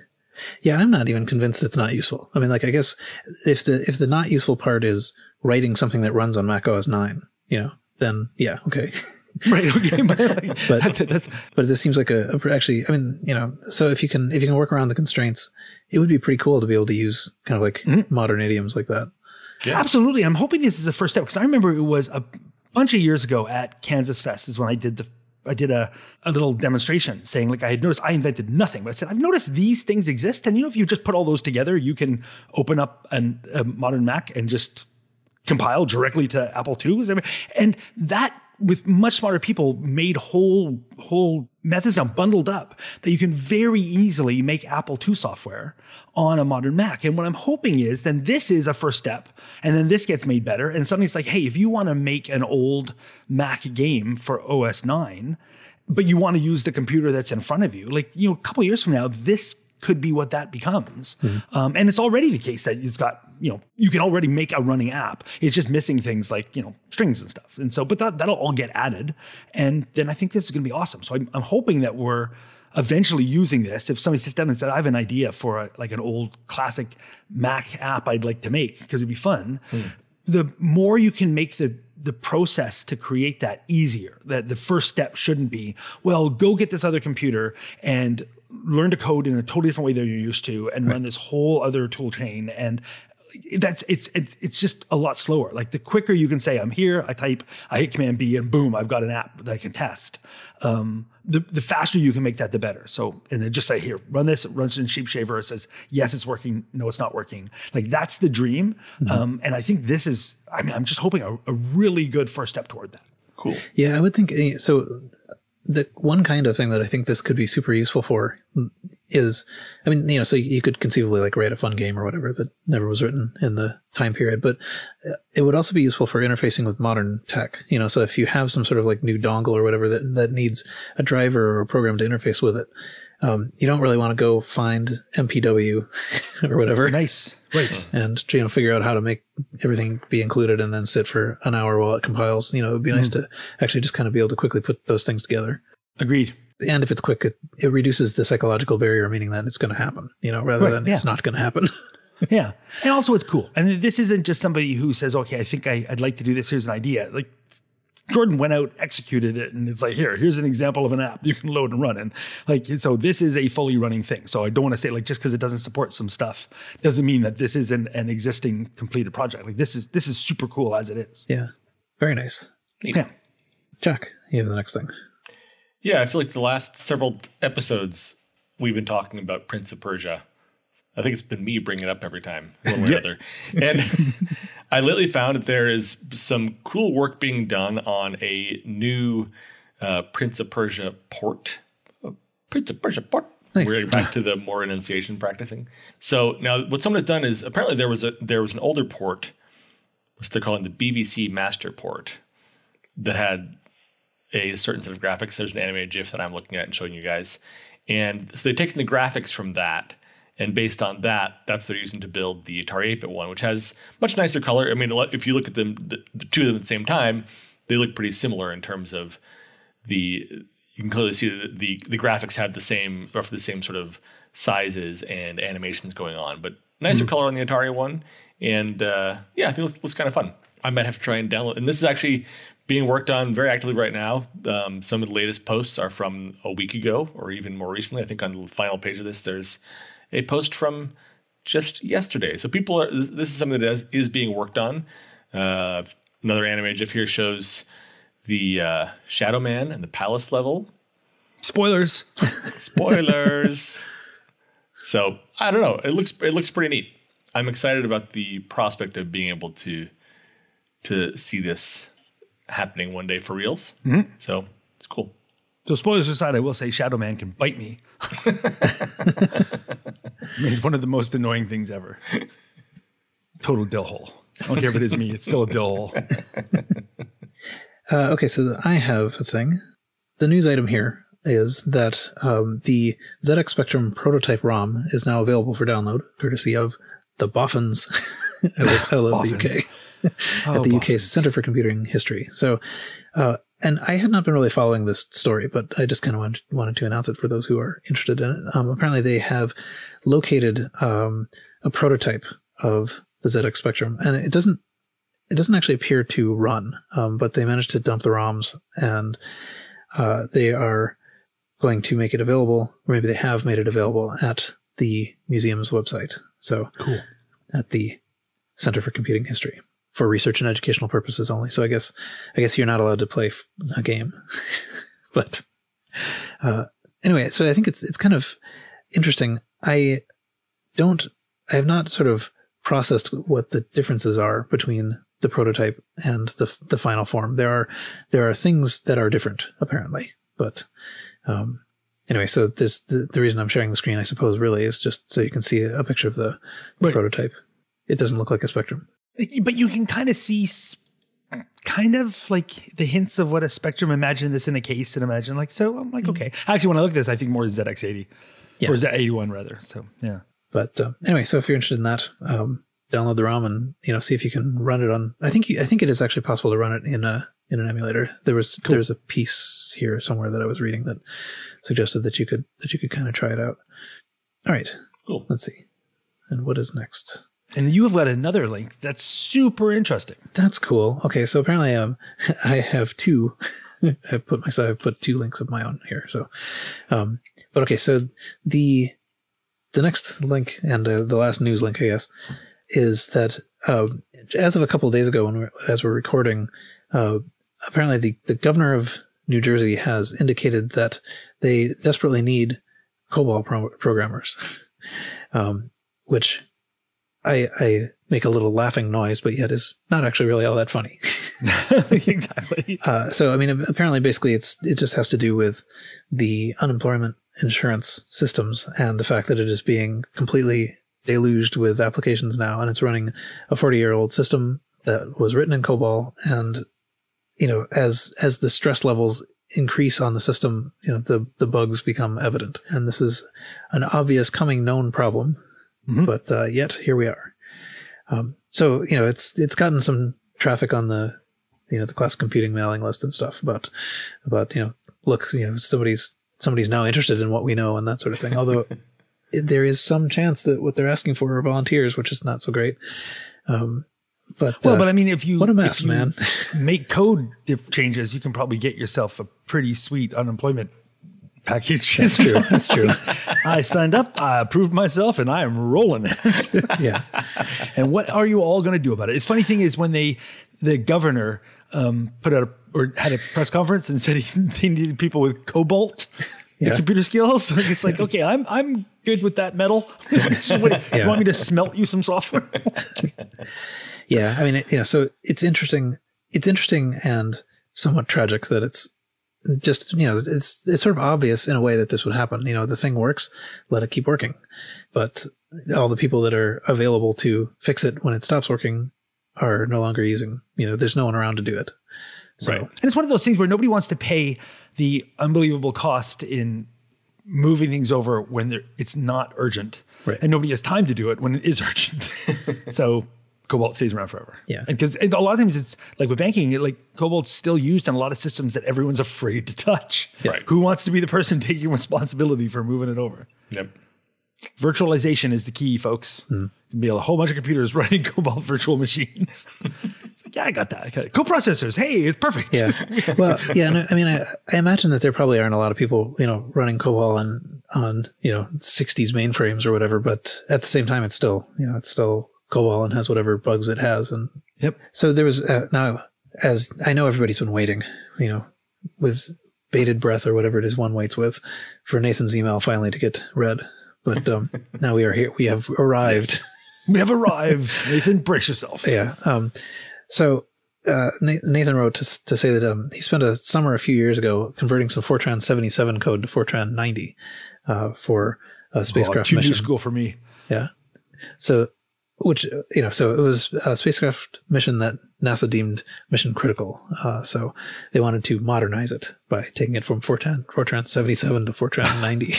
Yeah, I'm not even convinced it's not useful. I mean, like, I guess if the if the not useful part is writing something that runs on Mac O S nine, you know, then yeah, okay. Right. Okay. but but, that's, but this seems like a, a actually, I mean, you know, so if you can if you can work around the constraints, it would be pretty cool to be able to use kind of like mm-hmm. modern idioms like that. Yeah. Absolutely. I'm hoping this is the first step, because I remember it was a bunch of years ago at Kansas Fest is when I did the I did a, a little demonstration saying, like, I had noticed I invented nothing, but I said, I've noticed these things exist. And, you know, if you just put all those together, you can open up an, a modern Mac and just compile directly to Apple two. And that, with much smarter people, made whole whole methods now bundled up that you can very easily make Apple two software on a modern Mac. And what I'm hoping is then this is a first step, and then this gets made better. And suddenly it's like, hey, if you want to make an old Mac game for O S nine, but you want to use the computer that's in front of you. Like, you know, a couple of years from now, this could be what that becomes. Mm-hmm. Um, and it's already the case that it's got, you know, you can already make a running app. It's just missing things like, you know, strings and stuff. And so, but that, that'll all get added. And then I think this is going to be awesome. So I'm, I'm hoping that we're eventually using this. If somebody sits down and says, I have an idea for a, like an old classic Mac app I'd like to make, because it'd be fun. Mm. The more you can make the the process to create that easier, that the first step shouldn't be, well, go get this other computer and learn to code in a totally different way than you're used to and right. run this whole other tool chain. And that's it's, it's it's just a lot slower. Like the quicker you can say, I'm here, I type, I hit Command B, and boom, I've got an app that I can test. Um, the the faster you can make that, the better. So, and then just say, here, run this, it runs in Sheep Shaver. It says, yes, it's working. No, it's not working. Like that's the dream. Mm-hmm. Um, and I think this is, I mean, I'm just hoping a, a really good first step toward that. Cool. Yeah, I would think so. The one kind of thing that I think this could be super useful for is, I mean, you know, so you could conceivably like write a fun game or whatever that never was written in the time period, but it would also be useful for interfacing with modern tech. You know, so if you have some sort of like new dongle or whatever that, that needs a driver or a program to interface with it, um, you don't really want to go find M P W or whatever. Nice. Right. And, you know, figure out how to make everything be included and then sit for an hour while it compiles. You know, it would be mm-hmm. nice to actually just kind of be able to quickly put those things together. Agreed. And if it's quick, it, it reduces the psychological barrier, meaning that it's going to happen, you know, rather right, than yeah. it's not going to happen. Yeah. And also it's cool. And this isn't just somebody who says, okay, I think I, I'd like to do this. Here's an idea. Like Jordan went out, executed it, and it's like, here, here's an example of an app you can load and run. And like, so this is a fully running thing. So I don't want to say like, just because it doesn't support some stuff doesn't mean that this is an, an existing completed project. Like this is, this is super cool as it is. Yeah. Very nice. Yeah. Jack, you have the next thing. Yeah, I feel like the last several episodes we've been talking about Prince of Persia. I think it's been me bringing it up every time, one way or other. And I lately found that there is some cool work being done on a new uh, Prince of Persia port. Uh, Prince of Persia port. Nice. We're back to the more enunciation practicing. So now what someone has done is apparently there was a there was an older port, what's they're calling the B B C Master port, that had a certain set of graphics. There's an animated GIF that I'm looking at and showing you guys. And so they've taken the graphics from that, and based on that, that's what they're using to build the Atari eight-bit one, which has much nicer color. I mean, if you look at them, the, the two of them at the same time, they look pretty similar in terms of the, you can clearly see that the, the graphics have the same, roughly the same sort of sizes and animations going on, but nicer mm-hmm. color on the Atari one. And uh, yeah, I think it looks, looks kind of fun. I might have to try and download. And this is actually being worked on very actively right now. Um, some of the latest posts are from a week ago or even more recently. I think on the final page of this, there's a post from just yesterday. So people are, this is something that is, is being worked on. Uh, another anime GIF here shows the uh, Shadow Man and the Palace level. Spoilers. Spoilers. So I don't know. It looks, it looks pretty neat. I'm excited about the prospect of being able to, to see this happening one day for reals. Mm-hmm. So it's cool. So spoilers aside, I will say Shadow Man can bite me. It's one of the most annoying things ever. Total dill hole. I don't care if it is me. It's still a dill hole. uh, okay, so I have a thing. The news item here is that um, the Z X Spectrum prototype ROM is now available for download, courtesy of the Boffins. I love, I love the U K. Oh, at the Boffins. U K Center for Computing History. So, uh, and I had not been really following this story, but I just kind of wanted, wanted to announce it for those who are interested in it. Um, apparently, they have located um, a prototype of the Z X Spectrum, and it doesn't it doesn't actually appear to run, um, but they managed to dump the ROMs, and uh, they are going to make it available, or maybe they have made it available at the museum's website. So, cool. At the Center for Computing History. For research and educational purposes only. So I guess I guess you're not allowed to play a game. But uh, anyway, so I think it's it's kind of interesting. I don't I have not sort of processed what the differences are between the prototype and the the final form. There are there are things that are different apparently. But um, anyway, so this the, the reason I'm sharing the screen, I suppose, really is just so you can see a picture of the, the right. prototype. It doesn't look like a Spectrum. But you can kind of see kind of like the hints of what a Spectrum, imagine this in a case and imagine like, so I'm like, okay. Actually, when I look at this, I think more Z X eighty Yeah. or Z eighty-one rather. So yeah. But uh, anyway, so if you're interested in that, um, download the ROM and you know see if you can run it on. I think you, I think it is actually possible to run it in a in an emulator. There was Cool. there was a piece here somewhere that I was reading that suggested that you could that you could kind of try it out. All right, Cool. let's see. And what is next? And you have got another link that's super interesting. That's cool. Okay, so apparently um, I have two. I've put myself. I've put two links of my own here. So, um, but okay, so the the next link and uh, the last news link, I guess, is that uh, as of a couple of days ago, when we're, as we're recording, uh, apparently the the governor of New Jersey has indicated that they desperately need COBOL pro- programmers, um, which. I, I make a little laughing noise, but yet is not actually really all that funny. Exactly. Uh, so, I mean, apparently, basically, it's it just has to do with the unemployment insurance systems and the fact that it is being completely deluged with applications now, and it's running a forty-year-old system that was written in COBOL, and you know, as as the stress levels increase on the system, you know, the the bugs become evident, and this is an obvious coming known problem. Mhm. But uh, yet here we are. Um, so you know, it's it's gotten some traffic on the you know the class computing mailing list and stuff about about you know look you know somebody's somebody's now interested in what we know and that sort of thing. Although it, there is some chance that what they're asking for are volunteers, which is not so great. Um, but Well, uh, but I mean, if you what a mess, if you man. make code diff- changes, you can probably get yourself a pretty sweet unemployment package. That's true. That's true. I signed up, I approved myself, and I am rolling it. Yeah. And what are you all going to do about it? It's funny thing is when they, the governor um, put out a, or had a press conference and said he, he needed people with Cobalt. Yeah. Computer skills. It's like, okay, I'm I'm good with that metal. So what, Yeah. You want me to smelt you some software? Yeah, I mean, it, you know, so it's interesting. It's interesting and somewhat tragic that it's just, you know, it's it's sort of obvious in a way that this would happen. You know, the thing works, let it keep working. But all the people that are available to fix it when it stops working are no longer using. You know, there's no one around to do it. So, Right. And it's one of those things where nobody wants to pay the unbelievable cost in moving things over when they're- it's not urgent. Right. And nobody has time to do it when it is urgent. So Cobalt stays around forever. Yeah. Because a lot of times it's like with banking, it, like Cobalt's still used in a lot of systems that everyone's afraid to touch. Right. Who wants to be the person taking responsibility for moving it over? Yep. Virtualization is the key, folks. Hmm. There'll be a whole bunch of computers running Cobalt virtual machines. It's like, yeah, I got that. I got it. Co-processors. Hey, it's perfect. yeah. Well, yeah. And I, I mean, I, I imagine that there probably aren't a lot of people, you know, running COBOL on, on, you know, sixties mainframes or whatever. But at the same time, it's still, you know, it's still COBOL and has whatever bugs it has. And Yep. so there was, uh, now, as I know everybody's been waiting, you know, with bated breath or whatever it is one waits with, for Nathan's email finally to get read. But um, now we are here. We have arrived. We have arrived. Nathan, brace yourself. Yeah. Um, so uh, Na- Nathan wrote to, to say that um, he spent a summer a few years ago converting some Fortran seventy-seven code to Fortran ninety uh, for a spacecraft oh, too mission. new school for me. Yeah. So, which, uh, you know, so it was a spacecraft mission that NASA deemed mission critical. Uh, so they wanted to modernize it by taking it from Fortran, Fortran seventy-seven to Fortran ninety.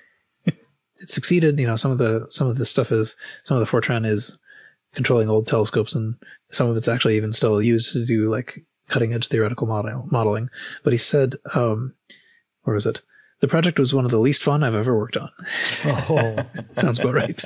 It succeeded. You know, some of the, some of the stuff is, some of the Fortran is controlling old telescopes, and some of it's actually even still used to do like cutting edge theoretical model, modeling. But he said, um, where was it? The project was one of the least fun I've ever worked on. Oh, Sounds about right.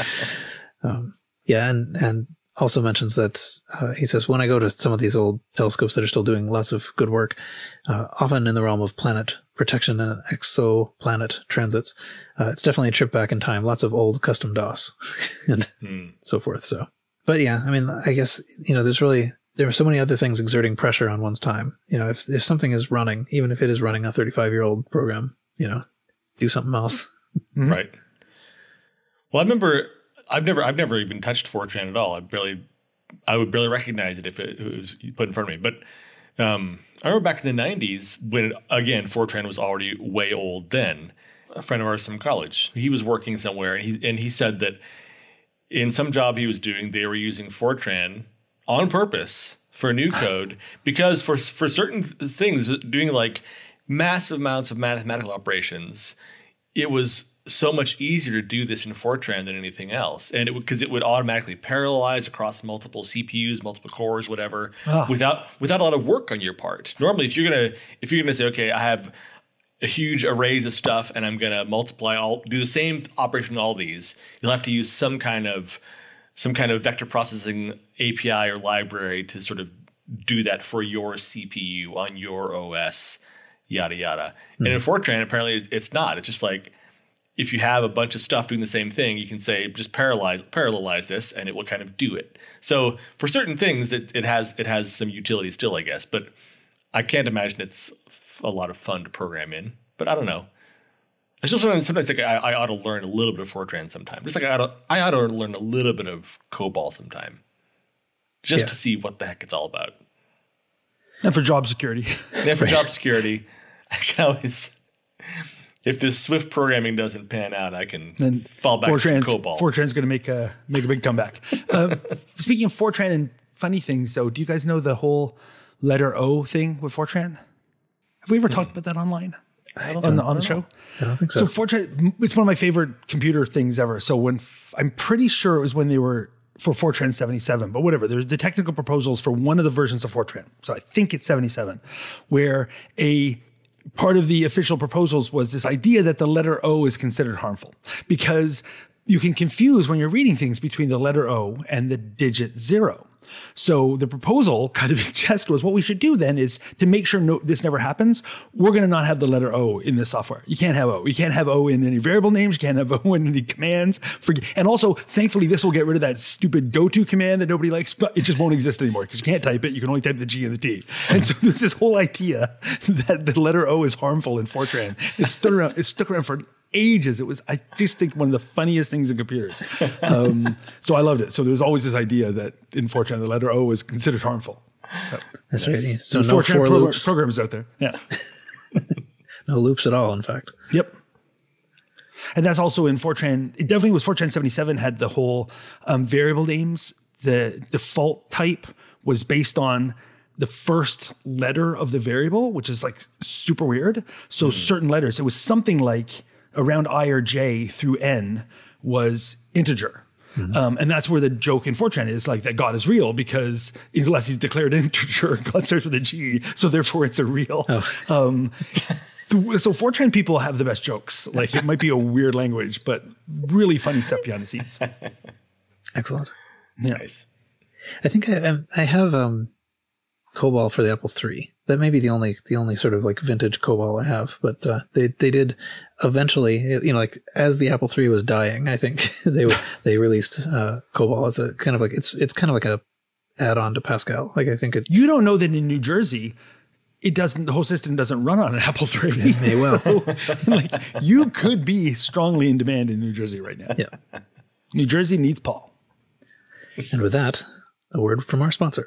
Um, yeah, and and also mentions that uh, he says, when I go to some of these old telescopes that are still doing lots of good work, uh, often in the realm of planet protection and exoplanet transits, uh, it's definitely a trip back in time. Lots of old custom DOS and Hmm. so forth. So, but yeah, I mean, I guess, you know, there's really, there are so many other things exerting pressure on one's time. You know, if, if something is running, even if it is running a thirty-five year old program, you know, do something else. Mhm. Right. Well, I remember I've never I've never even touched Fortran at all. I barely I would barely recognize it if it, it was put in front of me. But um, I remember back in the nineties when again Fortran was already way old then. A friend of ours from college, he was working somewhere, and he and he said that in some job he was doing, they were using Fortran on purpose for new code because for for certain things, doing like massive amounts of mathematical operations, it was so much easier to do this in Fortran than anything else, and it because it would automatically parallelize across multiple C P Us, multiple cores, whatever, Ah. without without a lot of work on your part. Normally, if you're gonna if you're gonna say, okay, I have a huge arrays of stuff, and I'm gonna multiply all, do the same operation on all these, you'll have to use some kind of some kind of vector processing A P I or library to sort of do that for your C P U on your O S, yada yada. Hmm. And in Fortran, apparently, it's not. It's just like if you have a bunch of stuff doing the same thing, you can say just parallelize parallelize this, and it will kind of do it. So for certain things, it, it has it has some utility still, I guess. But I can't imagine it's a lot of fun to program in. But I don't know. I still sometimes, sometimes think I, I ought to learn a little bit of Fortran sometime. Just like I ought to, I ought to learn a little bit of COBOL sometime, just Yeah. to see what the heck it's all about. And for job security. And for job security, I can always. If this Swift programming doesn't pan out, I can Then fall back Fortran's, to COBOL. Fortran's going to make a make a big comeback. uh, speaking of Fortran and funny things, though, do you guys know the whole letter O thing with Fortran? Have we ever talked about that online I on don't, the on the show? I don't think so. So Fortran, it's one of my favorite computer things ever. So when I'm pretty sure it was when they were for Fortran seventy-seven, but whatever. There's the technical proposals for one of the versions of Fortran. So I think it's seventy-seven, where a part of the official proposals was this idea that the letter O is considered harmful because you can confuse when you're reading things between the letter O and the digit zero. So the proposal kind of in jest was what we should do then is to make sure no, this never happens, we're going to not have the letter O in this software. You can't have O. You can't have O in any variable names. You can't have O in any commands. Forget, and also, thankfully, this will get rid of that stupid go-to command that nobody likes. But it just won't exist anymore because you can't type it. You can only type the G and the T. And so there's this whole idea that the letter O is harmful in Fortran. It stood around, it stuck around for ages. It was, I just think, one of the funniest things in computers. Um, so I loved it. So there was always this idea that in Fortran, the letter O is considered harmful. So, That's right. So there's no Fortran for pro- loops. programs out there. Yeah. No loops at all, in fact. Yep. And that's also in Fortran. It definitely was Fortran seventy-seven had the whole um, variable names. The default type was based on the first letter of the variable, which is like super weird. So Mm-hmm. certain letters, it was something like around I or J through N was integer. Mm-hmm. Um, and that's where the joke in Fortran is like that God is real because unless he's declared integer, God starts with a G. So therefore it's a real. Oh. Um, so Fortran people have the best jokes. Like it might be a weird language, but really funny stuff behind the scenes. Excellent. Yeah. Nice. I think I, I have um, COBOL for the Apple three. That may be the only the only sort of like vintage COBOL I have. But uh, they they did eventually, you know, like as the Apple three was dying, I think they they released uh, COBOL as a kind of like it's it's kind of like a add-on to Pascal. Like I think it. You don't know that in New Jersey, it doesn't. The whole system doesn't run on an Apple three. It may well. So, like you could be strongly in demand in New Jersey right now. Yeah. New Jersey needs Paul. And with that, a word from our sponsor.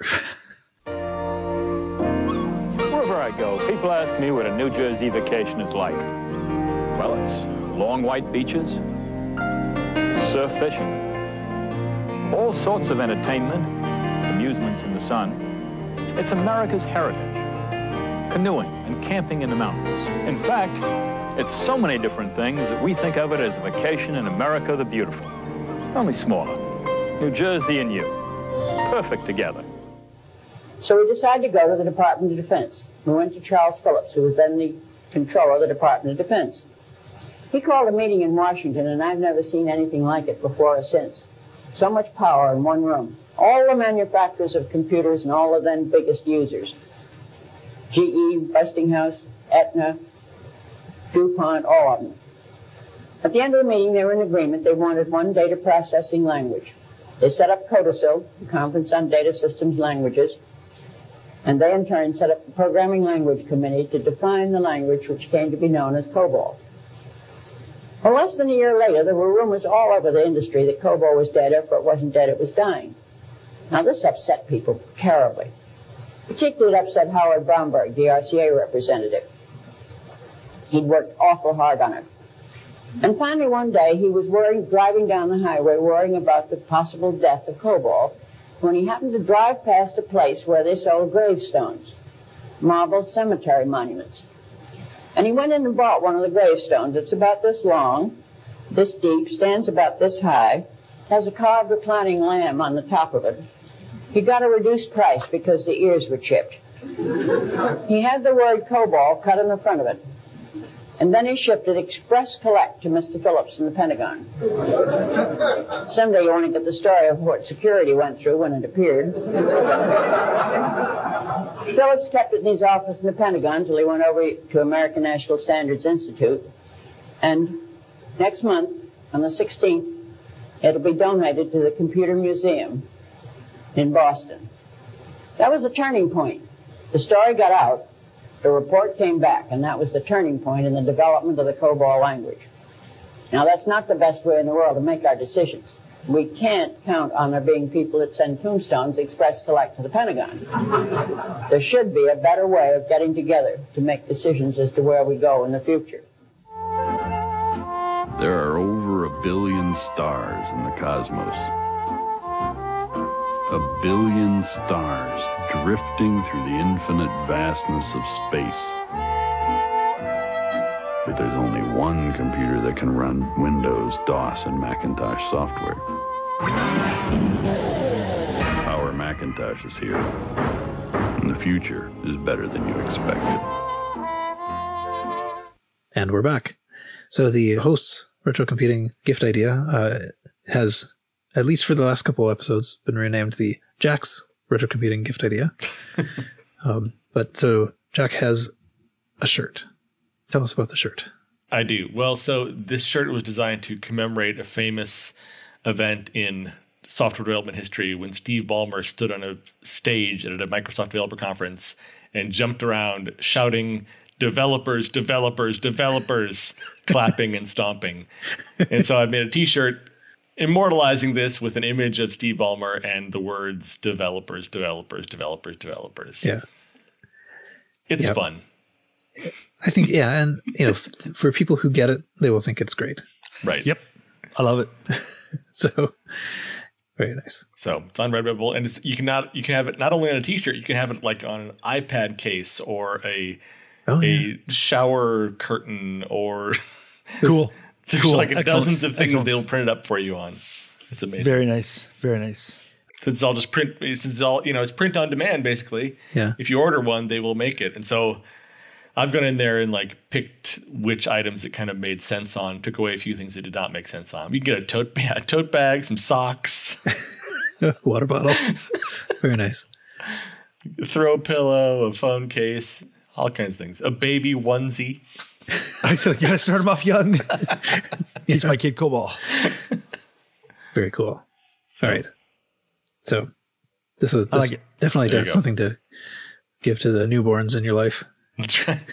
Wherever I go, people ask me what a New Jersey vacation is like. Well, it's long white beaches, surf fishing, all sorts of entertainment, amusements in the sun. It's America's heritage, canoeing and camping in the mountains. In fact, it's so many different things that we think of it as a vacation in America the Beautiful, only smaller. New Jersey and you, perfect together. So we decided to go to the Department of Defense. We went to Charles Phillips, who was then the controller of the Department of Defense. He called a meeting in Washington, and I've never seen anything like it before or since. So much power in one room. All the manufacturers of computers and all of them biggest users. G E, Westinghouse, Aetna, DuPont, all of them. At the end of the meeting, they were in agreement. They wanted one data processing language. They set up CODISIL, the Conference on Data Systems Languages, and they in turn set up the Programming Language Committee to define the language which came to be known as COBOL. Well, less than a year later, there were rumors all over the industry that COBOL was dead, or if it wasn't dead, it was dying. Now, this upset people terribly. Particularly it upset Howard Bromberg, the R C A representative. He'd worked awful hard on it. And finally, one day, he was worrying, driving down the highway, worrying about the possible death of COBOL, when he happened to drive past a place where they sold gravestones, marble cemetery monuments. And he went in and bought one of the gravestones. It's about this long, this deep, stands about this high, has a carved reclining lamb on the top of it. He got a reduced price because the ears were chipped. He had the word Cobalt cut in the front of it. And then he shipped it express collect to Mister Phillips in the Pentagon. Someday you want to get the story of what security went through when it appeared. Phillips kept it in his office in the Pentagon until he went over to American National Standards Institute. And next month, on the sixteenth, it'll be donated to the Computer Museum in Boston. That was a turning point. The story got out. The report came back, and that was the turning point in the development of the COBOL language. Now, that's not the best way in the world to make our decisions. We can't count on there being people that send tombstones express collect to the Pentagon. There should be a better way of getting together to make decisions as to where we go in the future. There are over a billion stars in the cosmos. A billion stars drifting through the infinite vastness of space. But there's only one computer that can run Windows, DOS, and Macintosh software. Our Macintosh is here, and the future is better than you expected. And we're back. So the host's retro computing gift idea uh, has, at least for the last couple of episodes, been renamed the Jack's retro computing gift idea. um, but so Jack has a shirt. Tell us about the shirt. I do. Well, so this shirt was designed to commemorate a famous event in software development history when Steve Ballmer stood on a stage at a Microsoft developer conference and jumped around shouting, "Developers, developers, developers," clapping and stomping. And so I made a T-shirt immortalizing this with an image of Steve Ballmer and the words "developers, developers, developers, developers." Yeah. It's yep. fun. I think, yeah, and you know, f- for people who get it, they will think it's great. Right. Yep. I love it. So, very nice. So it's on Redbubble, and it's, you can not you can have it not only on a T-shirt, you can have it like on an iPad case or a Oh, a yeah. shower curtain or Cool. there's Cool. like Excellent. dozens of things Excellent. they'll print it up for you on. It's amazing. Very nice. Very nice. Since it's all just print, since it's all you know, it's print on demand basically. Yeah. If you order one, they will make it, and so I've gone in there and like picked which items it kind of made sense on, took away a few things that did not make sense on. You can get a tote, yeah, a tote bag, some socks, Water bottle. Very nice. a throw pillow, a phone case, all kinds of things. A baby onesie. I feel like you gotta start them off young. Teach my kid COBOL. Very cool. All right. So this is I this like it. definitely There you does go. something to give to the newborns in your life. That's right.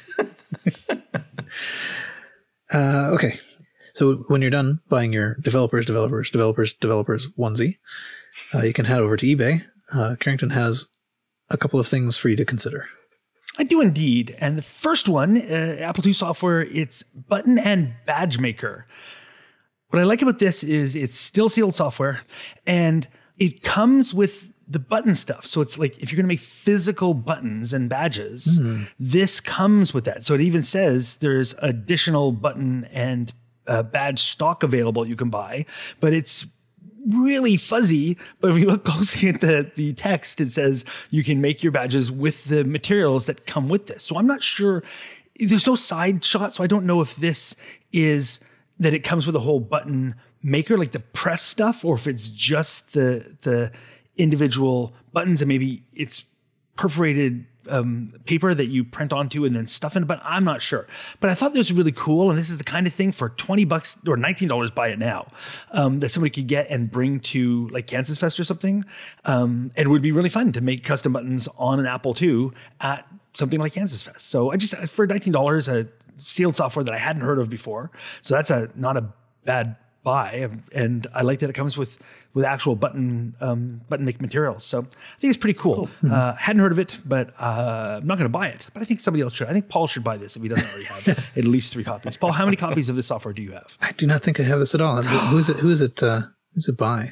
Uh, okay. So when you're done buying your developers, developers, developers, developers onesie, uh, you can head over to eBay. Uh, Carrington has a couple of things for you to consider. I do indeed. And the first one, uh, Apple two software, it's Button and Badge Maker. What I like about this is it's still sealed software, and it comes with the button stuff. So it's like if you're going to make physical buttons and badges, Mm. this comes with that. So it even says there's additional button and uh, badge stock available you can buy, but it's really fuzzy. But if you look closely at the, the text, it says you can make your badges with the materials that come with this. So I'm not sure. There's no side shot, so I don't know if this is that it comes with a whole button maker, like the press stuff, or if it's just the the individual buttons and maybe it's perforated um, paper that you print onto and then stuff in it, but I'm not sure. But I thought this was really cool, and this is the kind of thing for twenty bucks or nineteen dollars, buy it now, um, that somebody could get and bring to like Kansas Fest or something. Um, and it would be really fun to make custom buttons on an Apple two at something like Kansas Fest. So I just, for nineteen dollars, a sealed software that I hadn't heard of before. So that's a not a bad buy, and I like that it comes with with actual button um, button make materials. So I think it's pretty cool. cool. Uh, hadn't heard of it, but uh, I'm not going to buy it. But I think somebody else should. I think Paul should buy this if he doesn't already have at least three copies. Paul, how many copies of this software do you have? I do not think I have this at all. Who is it? Who is it? Uh, who's it by?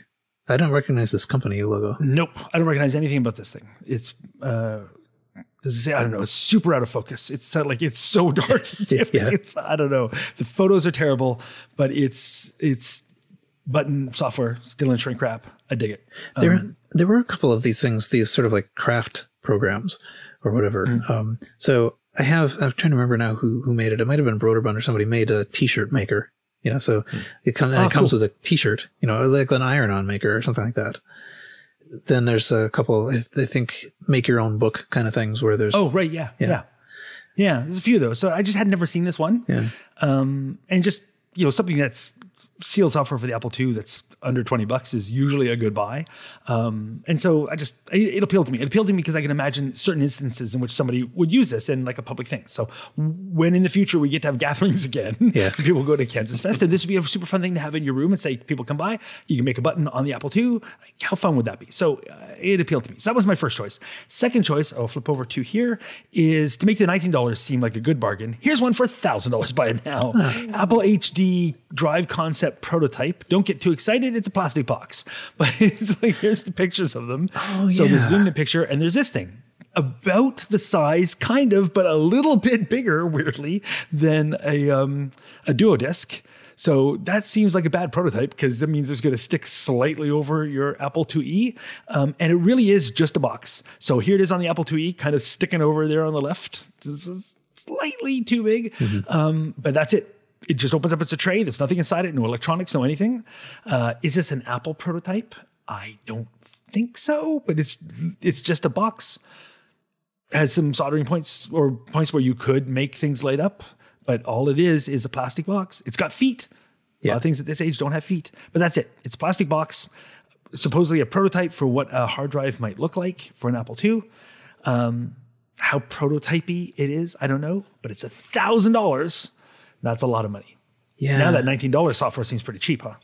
I don't recognize this company logo. Nope, I don't recognize anything about this thing. It's uh, does it say? I don't know. It's super out of focus. It's uh, like it's so dark. Yeah. It's, I don't know. The photos are terrible, but it's it's button software still in shrink wrap. I dig it. Um, There, there were a couple of these things, these sort of like craft programs or whatever. Mm-hmm. Um, so I have, I'm trying to remember now who who made it. It might have been Broderbund or somebody made a T-shirt maker. You know, so mm. it, come, oh, it comes cool. with a T-shirt. You know, like an iron-on maker or something like that. Then there's a couple, I think, make your own book kind of things where there's. Oh, right. Yeah. Yeah. Yeah. Yeah. There's a few of those. So I just had never seen this one. Yeah. Um, and just, you know, something that's sealed software for the Apple two that's under twenty bucks is usually a good buy. Um, and so I just, it, it appealed to me. It appealed to me because I can imagine certain instances in which somebody would use this in like a public thing. So when in the future we get to have gatherings again, Yeah. people go to Kansas Fest, and this would be a super fun thing to have in your room and say, people come by, you can make a button on the Apple two. Like, how fun would that be? So uh, it appealed to me. So that was my first choice. Second choice, I'll flip over to here, is to make the nineteen dollars seem like a good bargain. Here's one for one thousand dollars. Buy it now. Apple H D Drive Concept Prototype. Don't get too excited. It's a plastic box. But it's like, here's the pictures of them. Oh, so yeah. the zoomed in picture, and there's this thing. About the size, kind of, but a little bit bigger, weirdly, than a um, a Duo Disc. So that seems like a bad prototype because that means it's going to stick slightly over your Apple two E. Um, and it really is just a box. So here it is on the Apple two E, kind of sticking over there on the left. This is slightly too big, Mm-hmm. um, but that's it. It just opens up as a tray. There's nothing inside it, no electronics, no anything. Uh, is this an Apple prototype? I don't think so, but it's it's just a box. Has some soldering points or points where you could make things light up, but all it is is a plastic box. It's got feet. A Yeah. lot of things at this age don't have feet, but that's it. It's a plastic box, supposedly a prototype for what a hard drive might look like for an Apple two. Um, how prototypey it is, I don't know, but it's a thousand dollars. That's a lot of money. Yeah. Now that nineteen dollars software seems pretty cheap, huh?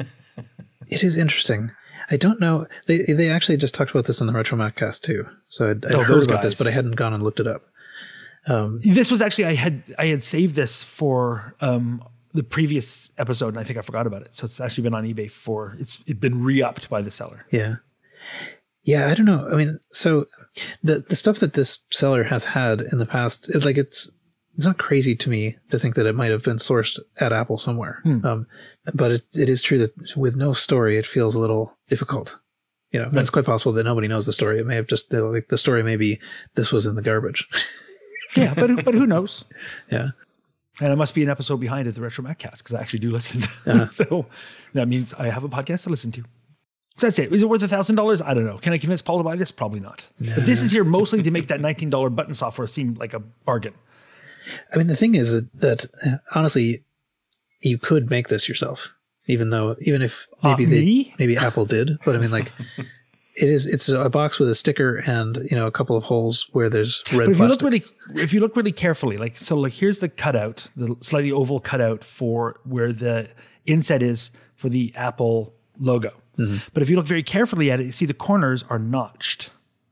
It is interesting. I don't know. They they actually just talked about this in the Retro Maccast too. So I'd, I'd Oh, heard those about this, guys. but I hadn't gone and looked it up. Um, This was actually I had I had saved this for um, the previous episode, and I think I forgot about it. So it's actually been on eBay for it's it's been re-upped by the seller. yeah. Yeah, I don't know. I mean, so the the stuff that this seller has had in the past, it's like it's it's not crazy to me to think that it might have been sourced at Apple somewhere. Hmm. Um, but it it is true that with no story, it feels a little difficult. You know, and it's quite possible that nobody knows the story. It may have just like the story may be this was in the garbage. Yeah, but who- but who knows? Yeah. And I must be an episode behind at the Retro Maccast because I actually do listen. Uh-huh. So that means I have a podcast to listen to. So that's it. Is it worth one thousand dollars? I don't know. Can I convince Paul to buy this? Probably not. But this is here mostly to make that nineteen dollars button software seem like a bargain. I mean, the thing is that, that uh, honestly, you could make this yourself, even though, even if maybe Uh, they, me? maybe Apple did. But I mean, like, it is, it's a box with a sticker and, you know, a couple of holes where there's red But if you look plastic. really, if you look really carefully, like so, like here's the cutout, the slightly oval cutout for where the inset is for the Apple logo. Mm-hmm. But if you look very carefully at it, you see the corners are notched.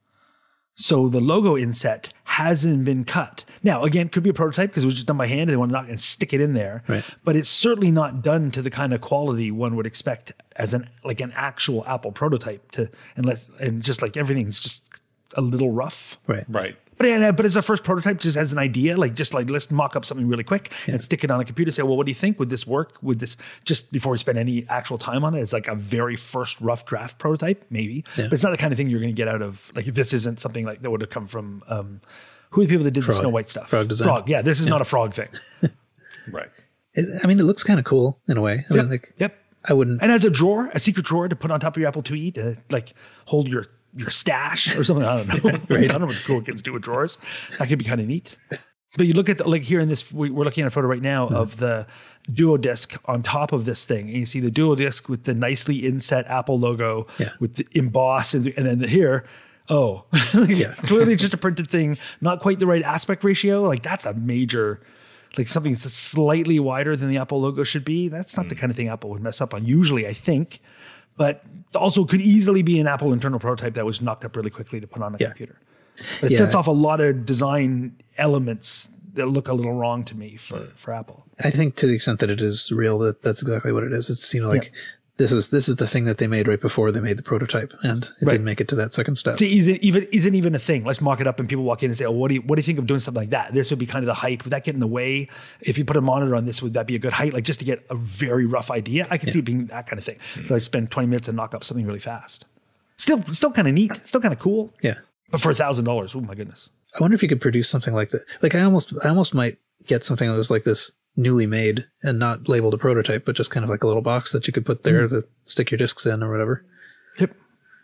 So the logo inset hasn't been cut. Now, again, could be a prototype because it was just done by hand and they want to knock and stick it in there. Right. But it's certainly not done to the kind of quality one would expect as an like an actual Apple prototype. To unless and just like everything's just a little rough. Right. Right. But yeah, but as a first prototype, just as an idea, like just like let's mock up something really quick and stick it on a computer. Say, well, what do you think? Would this work? Would this just before we spend any actual time on it? It's like a very first rough draft prototype, maybe. Yeah. But it's not the kind of thing you're going to get out of. Like this isn't something like that would have come from um, who are the people that did Frog. the Snow White stuff? Frog Design. Frog. Yeah, this is not a Frog thing. Right. It, I mean, it looks kind of cool in a way. I Yep. mean, like, Yep. I wouldn't. And as a drawer, a secret drawer to put on top of your Apple two E to like hold your your stash or something. I don't know. Right. I don't know what the cool kids do with drawers. That could be kind of neat. But you look at the, like here in this, we, we're looking at a photo right now Mm-hmm. of the Duo Disc on top of this thing, and you see the Duo Disc with the nicely inset Apple logo Yeah. with the emboss, and, and then here. Oh, Yeah. clearly it's just a printed thing, not quite the right aspect ratio. Like that's a major, like something that's slightly wider than the Apple logo should be. That's not the kind of thing Apple would mess up on usually, I think. But also could easily be an Apple internal prototype that was knocked up really quickly to put on a Yeah. computer. But it Yeah. sets off a lot of design elements that look a little wrong to me for, for Apple. I think to the extent that it is real, that that's exactly what it is. It's, you know, like this is this is the thing that they made right before they made the prototype, and it Right. didn't make it to that second step. See, isn't even isn't even a thing. Let's mock it up, and people walk in and say, "Oh, what do you what do you think of doing something like that? This would be kind of the height. Would that get in the way? If you put a monitor on this, would that be a good height? Like just to get a very rough idea. I can see it being that kind of thing. So I spend twenty minutes and knock up something really fast. Still, still kind of neat. Still kind of cool. Yeah. But for a thousand dollars, oh my goodness. I wonder if you could produce something like that. Like I almost, I almost might get something that was like this newly made and not labeled a prototype, but just kind of like a little box that you could put there to stick your discs in or whatever. Yep.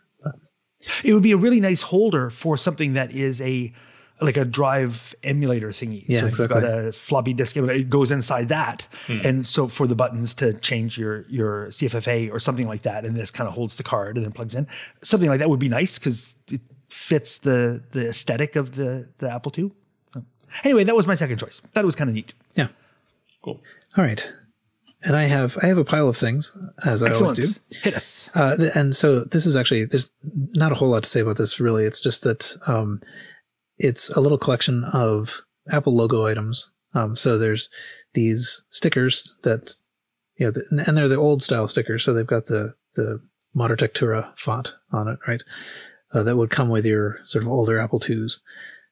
It would be a really nice holder for something that is a like a drive emulator thingy. Yeah, so if exactly. You've got a floppy disk, it goes inside that, and so for the buttons to change your your C F F A or something like that, and this kind of holds the card and then plugs in. Something like that would be nice because it fits the the aesthetic of the the Apple two. So, anyway, that was my second choice. That was kind of neat. Yeah. Cool. All right. And I have I have a pile of things, as I always do. Hit us. Uh, th- and so this is actually, there's not a whole lot to say about this, really. It's just that um, it's a little collection of Apple logo items. Um, so there's these stickers that, you know, the, and they're the old style stickers. So they've got the, the Modern font on it, right? Uh, that would come with your sort of older Apple twos.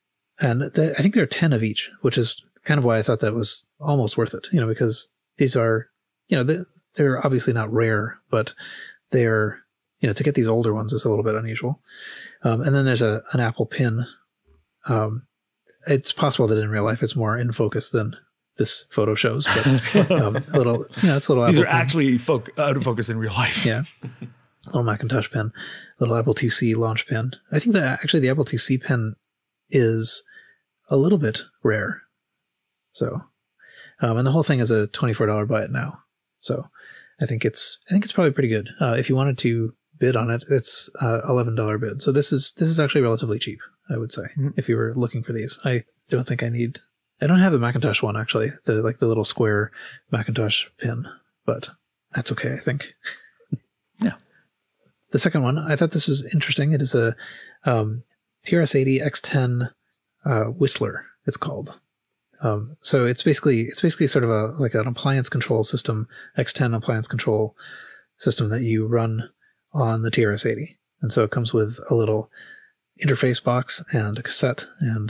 And th- I think there are ten of each, which is kind of why I thought that was almost worth it, you know, because these are, you know, they, they're obviously not rare, but they're, you know, to get these older ones is a little bit unusual. Um, and then there's a an Apple pin. Um, it's possible that in real life it's more in focus than this photo shows, but um, a little, you know, it's a little. These Apple are pin. actually folk, out of focus in real life. Yeah. Little Macintosh pen, little Apple two C launch pen. I think that actually the Apple two C pen is a little bit rare. So, um, and the whole thing is a twenty-four dollars buy it now. So I think it's, I think it's probably pretty good. Uh, if you wanted to bid on it, it's uh, eleven dollars bid. So this is, this is actually relatively cheap, I would say, Mm-hmm. if you were looking for these. I don't think I need, I don't have the Macintosh one actually, the, like the little square Macintosh pin, but that's okay, I think. Yeah. The second one, I thought this was interesting. It is a um, T R S eighty X ten uh, Whistler, it's called. Um, so it's basically it's basically sort of a like an appliance control system, X ten appliance control system that you run on the T R S eighty. And so it comes with a little interface box and a cassette and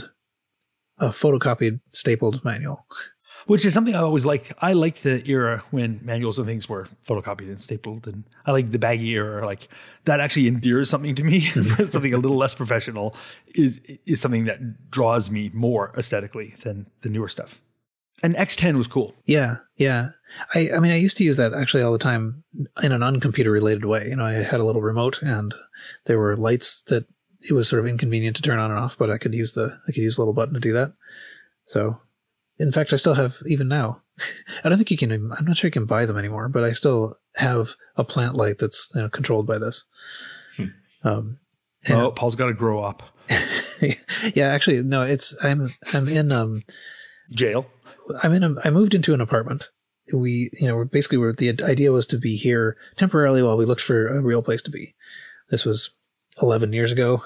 a photocopied stapled manual. Which is something I always like. I like the era when manuals and things were photocopied and stapled, and I like the baggy era. Like that actually endears something to me. Something a little less professional is is something that draws me more aesthetically than the newer stuff. And X ten was cool. Yeah, yeah. I, I mean, I used to use that actually all the time in an uncomputer related way. You know, I had a little remote and there were lights that it was sort of inconvenient to turn on and off, but I could use the I could use a little button to do that. So. In fact, I still have, even now, I don't think you can, I'm not sure you can buy them anymore, but I still have a plant light that's, you know, controlled by this. Hmm. Um, and- Oh, Paul's got to grow up. yeah, actually, no, it's, I'm, I'm in, um, Jail. I'm in, a, I moved into an apartment. We, you know, we're basically, we're, the idea was to be here temporarily while we looked for a real place to be. This was eleven years ago.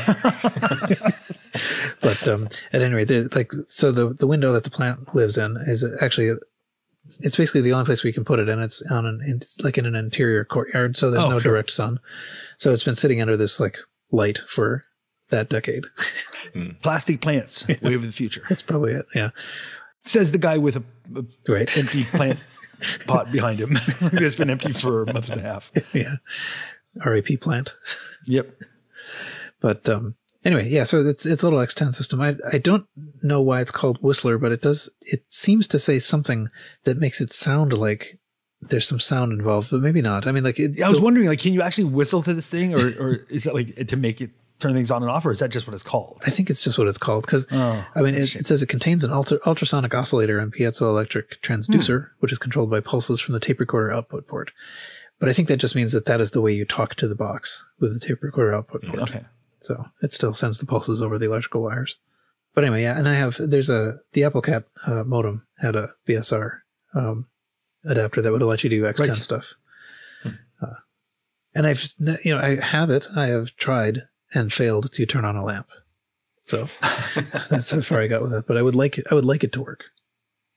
But um, at any rate, the, like so the the window that the plant lives in is actually it's basically the only place we can put it, and it's on an in, like in an interior courtyard, so there's Oh, no sure. direct sun. So it's been sitting under this like light for that decade. Plastic plants, wave of the future. That's probably it. Yeah, Says the guy with a, a right. empty plant pot behind him. It's been empty for a month and a half. Yeah, R A P plant. Yep. But um, anyway, yeah. So it's it's a little X ten system. I I don't know why it's called Whistler, but it does. It seems to say something that makes it sound like there's some sound involved, but maybe not. I mean, like it, I was the- wondering, like, can you actually whistle to this thing, or or is it like to make it turn things on and off, or is that just what it's called? I think it's just what it's called because Oh, I mean it, it says it contains an ultra, ultrasonic oscillator and piezoelectric transducer, which is controlled by pulses from the tape recorder output port. But I think that just means that that is the way you talk to the box with the tape recorder output port. Okay. So it still sends the pulses over the electrical wires. But anyway, yeah, and I have there's a the AppleCat uh, modem had a B S R um, adapter that would let you do X ten Right. stuff. Uh, and I've you know I have it. I have tried and failed to turn on a lamp. So that's how far I got with it. But I would like it. I would like it to work.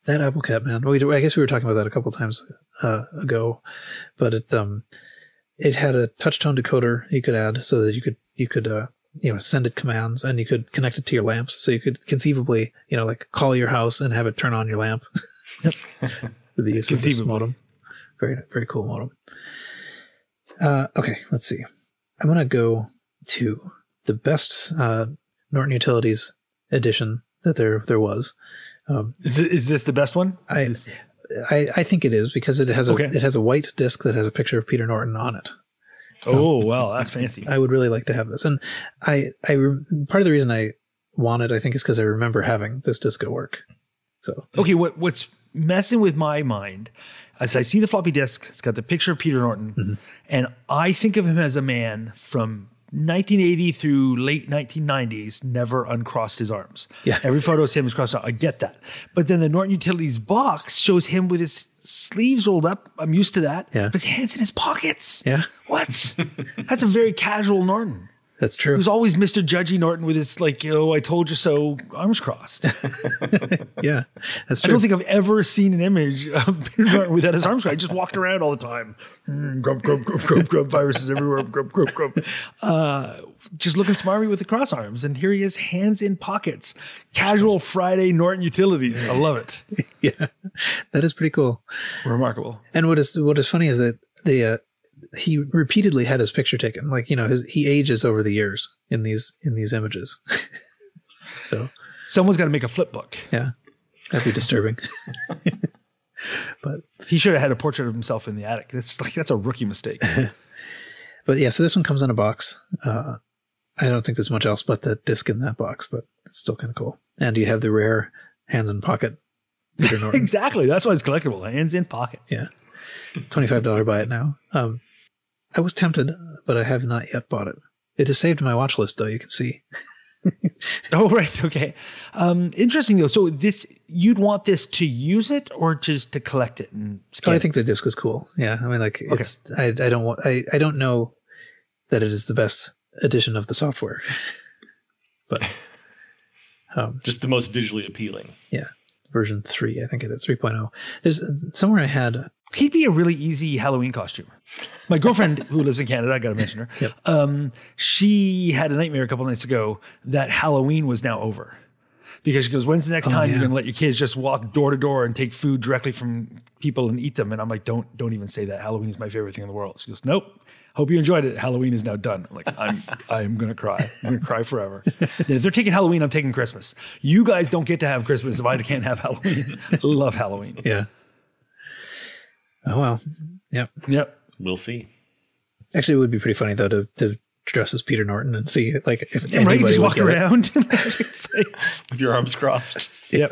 that AppleCat, man. We, I guess we were talking about that a couple times uh, ago, but it um it had a touch tone decoder you could add so that you could you could uh, you know send it commands, and you could connect it to your lamps, so you could conceivably you know like call your house and have it turn on your lamp. With the use of this modem. Very very cool modem. Uh, okay, let's see. I'm gonna go to the best uh, Norton Utilities edition that there there was. Um, Is, it, is this the best one? I, I I think it is because it has a Okay. it has a white disc that has a picture of Peter Norton on it. Oh, wow, that's fancy. I would really like to have this, and I I re- part of the reason I want it I think is because I remember having this disc at work. So Okay, what what's messing with my mind as I see the floppy disk, it's got the picture of Peter Norton, Mm-hmm. and I think of him as a man from nineteen eighty through late nineteen nineties, never uncrossed his arms. Yeah. Every photo of him is crossed out. I get that. But then the Norton Utilities box shows him with his sleeves rolled up. I'm used to that. Yeah. But his hands in his pockets. yeah, What? That's a very casual Norton. that's He true. was always Mister Judgy Norton with his, like, oh, I told you so, arms crossed. Yeah, that's I true. don't think I've ever seen an image of Peter Norton without his arms crossed. I just walked around all the time. Mm, grub, grub, grub, grub, grub, viruses everywhere, grub, grub, grub. Uh, just looking smarmy with the cross arms. And here he is, hands in pockets. Casual Friday Norton Utilities. I love it. Yeah, that is pretty cool. Remarkable. And what is what is funny is that the uh, he repeatedly had his picture taken. Like you know, his, he ages over the years in these in these images. So Someone's got to make a flip book. yeah, that'd be disturbing. But He should have had a portrait of himself in the attic. That's like that's a rookie mistake. but yeah, so this one comes in a box. Uh, I don't think there's much else but the disc in that box, but it's still kind of cool. And you have the rare hands in pocket Peter Norton. Exactly. That's why it's collectible. Hands in pockets. Yeah, twenty-five dollars buy it now. Um, I was tempted, but I have not yet bought it. It is saved in my watch list, though. You can see. Oh, right. Okay. Um, interesting, though. So this, you'd want this to use it or just to collect it and Oh, scan I it? think the disc is cool. Yeah, I mean, like, it's. I, I don't want. I, I don't know that it is the best edition of the software, but um, Just the most visually appealing. yeah, version three, I think it is three point oh. There's somewhere I had. He'd be a really easy Halloween costume. My girlfriend, who lives in Canada, I got to mention her. Yep. Um, she had a nightmare a couple nights ago that Halloween was now over. Because she goes, when's the next Oh, time yeah. you're going to let your kids just walk door to door and take food directly from people and eat them? And I'm like, don't don't even say that. Halloween is my favorite thing in the world. She goes, nope. Hope you enjoyed it. Halloween is now done. I'm like, I'm I'm going to cry. I'm going to cry forever. If they're taking Halloween, I'm taking Christmas. You guys don't get to have Christmas if I can't have Halloween. Love Halloween. Yeah. Oh well. Yep. Yep. We'll see. Actually, it would be pretty funny though to, to dress as Peter Norton and see like if Yeah, right? anybody Just would walk get it. around. It's like- With your arms crossed. Yep.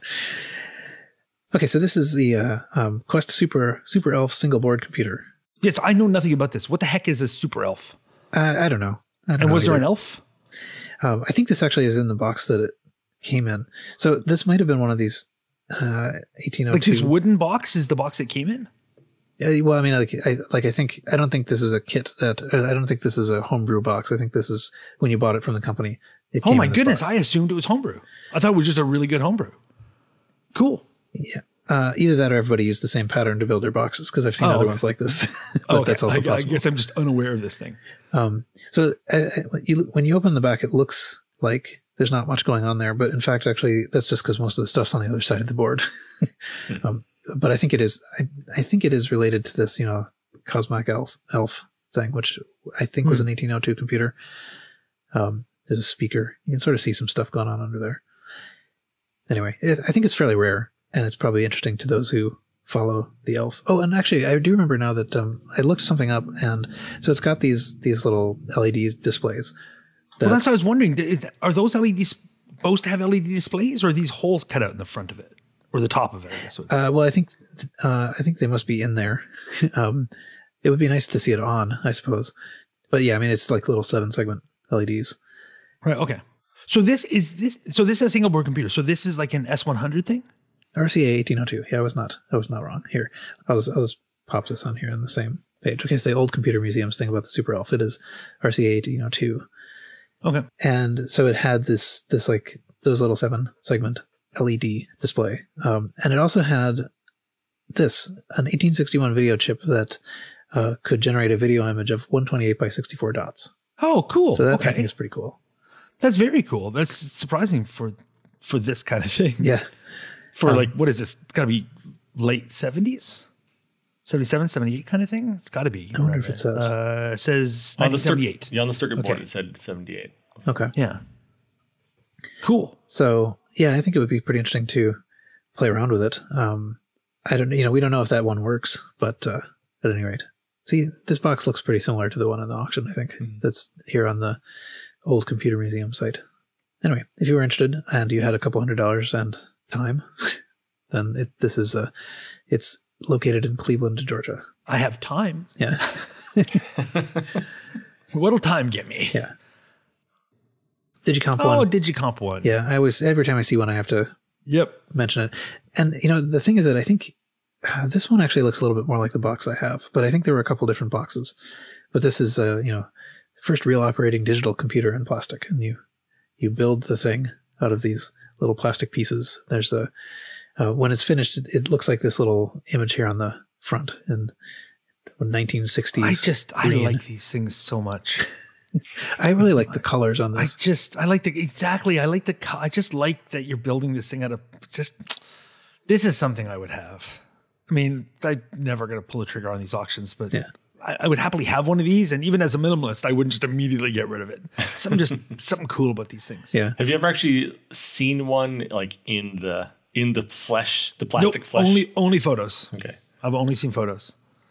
Okay, so this is the uh, um, Quest Super Super Elf single board computer. yes, I know nothing about this. What the heck is a super elf? Uh, I don't know. I don't And know was there either. an elf? Um, I think this actually is in the box that it came in. So this might have been one of these uh, eighteen oh two. Like this wooden box is the box it came in? Yeah, well, I mean, like I, like I think I don't think this is a kit that I don't think this is a homebrew box. I think this is when you bought it from the company. It Oh came my in this goodness, box. I assumed it was homebrew. I thought it was just a really good homebrew. Cool. Yeah. Uh, either that or everybody used the same pattern to build their boxes because I've seen Oh, other okay. ones like this. But Oh, okay. that's also I, I possible. guess I'm just unaware of this thing. Um, so uh, uh, you, when you open the back, it looks like there's not much going on there, but in fact, actually, that's just because most of the stuff's on the other side of the board. um, but I think it is. I, I think it is related to this, you know, Cosmic Elf Elf thing, which I think was Hmm. an eighteen oh two computer. Um, there's a speaker. You can sort of see some stuff going on under there. Anyway, it, I think it's fairly rare, and it's probably interesting to those who follow the elf. Oh, and actually, I do remember now that um, I looked something up, and so it's got these these little L E D displays. That, Well, that's what I was wondering. Is- Are those L E Ds supposed to have L E D displays, or are these holes cut out in the front of it? Or the top of it, I guess. uh, well, I think uh, I think they must be in there. um, it would be nice to see it on, I suppose. But yeah, I mean, it's like little seven segment L E Ds. Right, okay. So this is this so this is a single board computer. So this is like an S one hundred thing? R C A eighteen oh two. Yeah, I was not I was not wrong. Here, I'll just, I'll just pop this on here on the same page. Okay, it's the old computer museums thing about the Super Elf. It is R C A eighteen oh two. Okay. And so it had this this like those little seven segment L E D display. Um, and it also had this, an eighteen sixty-one video chip that uh, could generate a video image of one twenty-eight by sixty-four dots. Oh, cool. So that okay. I think is pretty cool. That's very cool. That's surprising for for this kind of thing. Yeah. For Um, like, what is this? It's got to be late seventies? seventy-seven, seventy-eight kind of thing? It's got to be. I wonder around if it there. says. Uh, it says On the nineteen seventy-eight. circuit, yeah, on the circuit board Okay. it said seventy-eight. Okay. Yeah. Cool. So yeah, I think it would be pretty interesting to play around with it. Um, I don't, you know, we don't know if that one works, but uh, at any rate, see, this box looks pretty similar to the one in the auction. I think Mm-hmm. that's here on the old Computer Museum site. Anyway, if you were interested and you had a couple hundred dollars and time, then it, this is uh, it's located in Cleveland, Georgia. I have time. Yeah, What'll time get me? yeah. Digicomp Oh, one. Digicomp one. Yeah, I always every time I see one, I have to Yep. mention it. And, you know, the thing is that I think uh, this one actually looks a little bit more like the box I have, but I think there were a couple different boxes. But this is, uh, you know, first real operating digital computer in plastic. And you, you build the thing out of these little plastic pieces. There's a, uh, when it's finished, it, it looks like this little image here on the front in nineteen sixties. I just, I green. like these things so much. I really like the colors on I this. just, I like the, exactly, I like the, co- I just like that you're building this thing out of, just, this is something I would have. I mean, I'm never going to pull the trigger on these auctions, but Yeah. I, I would happily have one of these. And even as a minimalist, I wouldn't just immediately get rid of it. Something just, something cool about these things. Yeah. Have you ever actually seen one like in the in the flesh, the plastic Nope, flesh? only, only photos. Okay. I've only seen photos.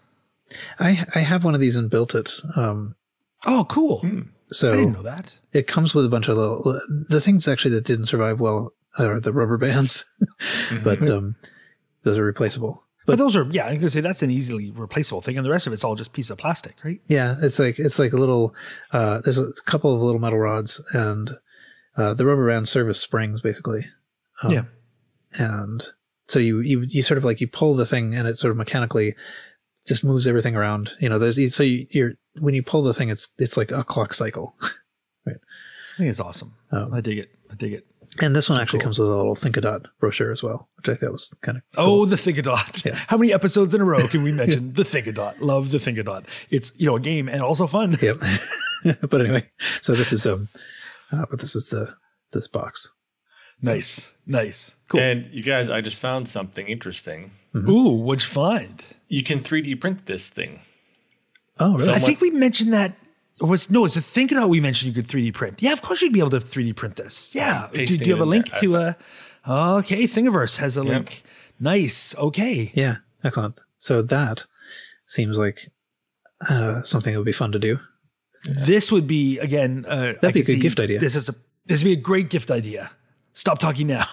I, I have one of these and built it. Um, Oh, cool. so I didn't know that. it comes with a bunch of little, the things actually that didn't survive well are the rubber bands, but um, those are replaceable. But, those are, yeah, I was going to say that's an easily replaceable thing. And the rest of it's all just piece of plastic, right? Yeah, it's like it's like a little. Uh, there's a couple of little metal rods, and uh, the rubber bands serve as springs, basically. Um, Yeah. And so you, you you sort of like you pull the thing, and it sort of mechanically just moves everything around. You know, there's these- so you, you're when you pull the thing, it's it's like a clock cycle. Right. I think it's awesome. Um, I dig it. I dig it. And this one actually Cool. comes with a little Thinkadot brochure as well, which I thought was kind of Oh, cool. the Thinkadot. Yeah. How many episodes in a row can we mention the Thinkadot? Love the Thinkadot. It's, you know, a game and also fun. Yep. But anyway, so this is um, uh, but this is the this box. Nice. Nice. Cool. And you guys, I just found something interesting. Ooh, what'd you find? You can three D print this thing. Oh, really? I Someone- think we mentioned that. It was no, it's the Thinkadot we mentioned you could three D print. Yeah, of course you'd be able to three D print this. Yeah. I'm Do, pasting do you it have a in link there. to a? Okay, Thingiverse has a Yep. link. Nice. Okay. Yeah, excellent. So that seems like uh, something that would be fun to do. This would be again. Uh, That'd I be a could good see gift idea. This is a. This would be a great gift idea. Stop talking now.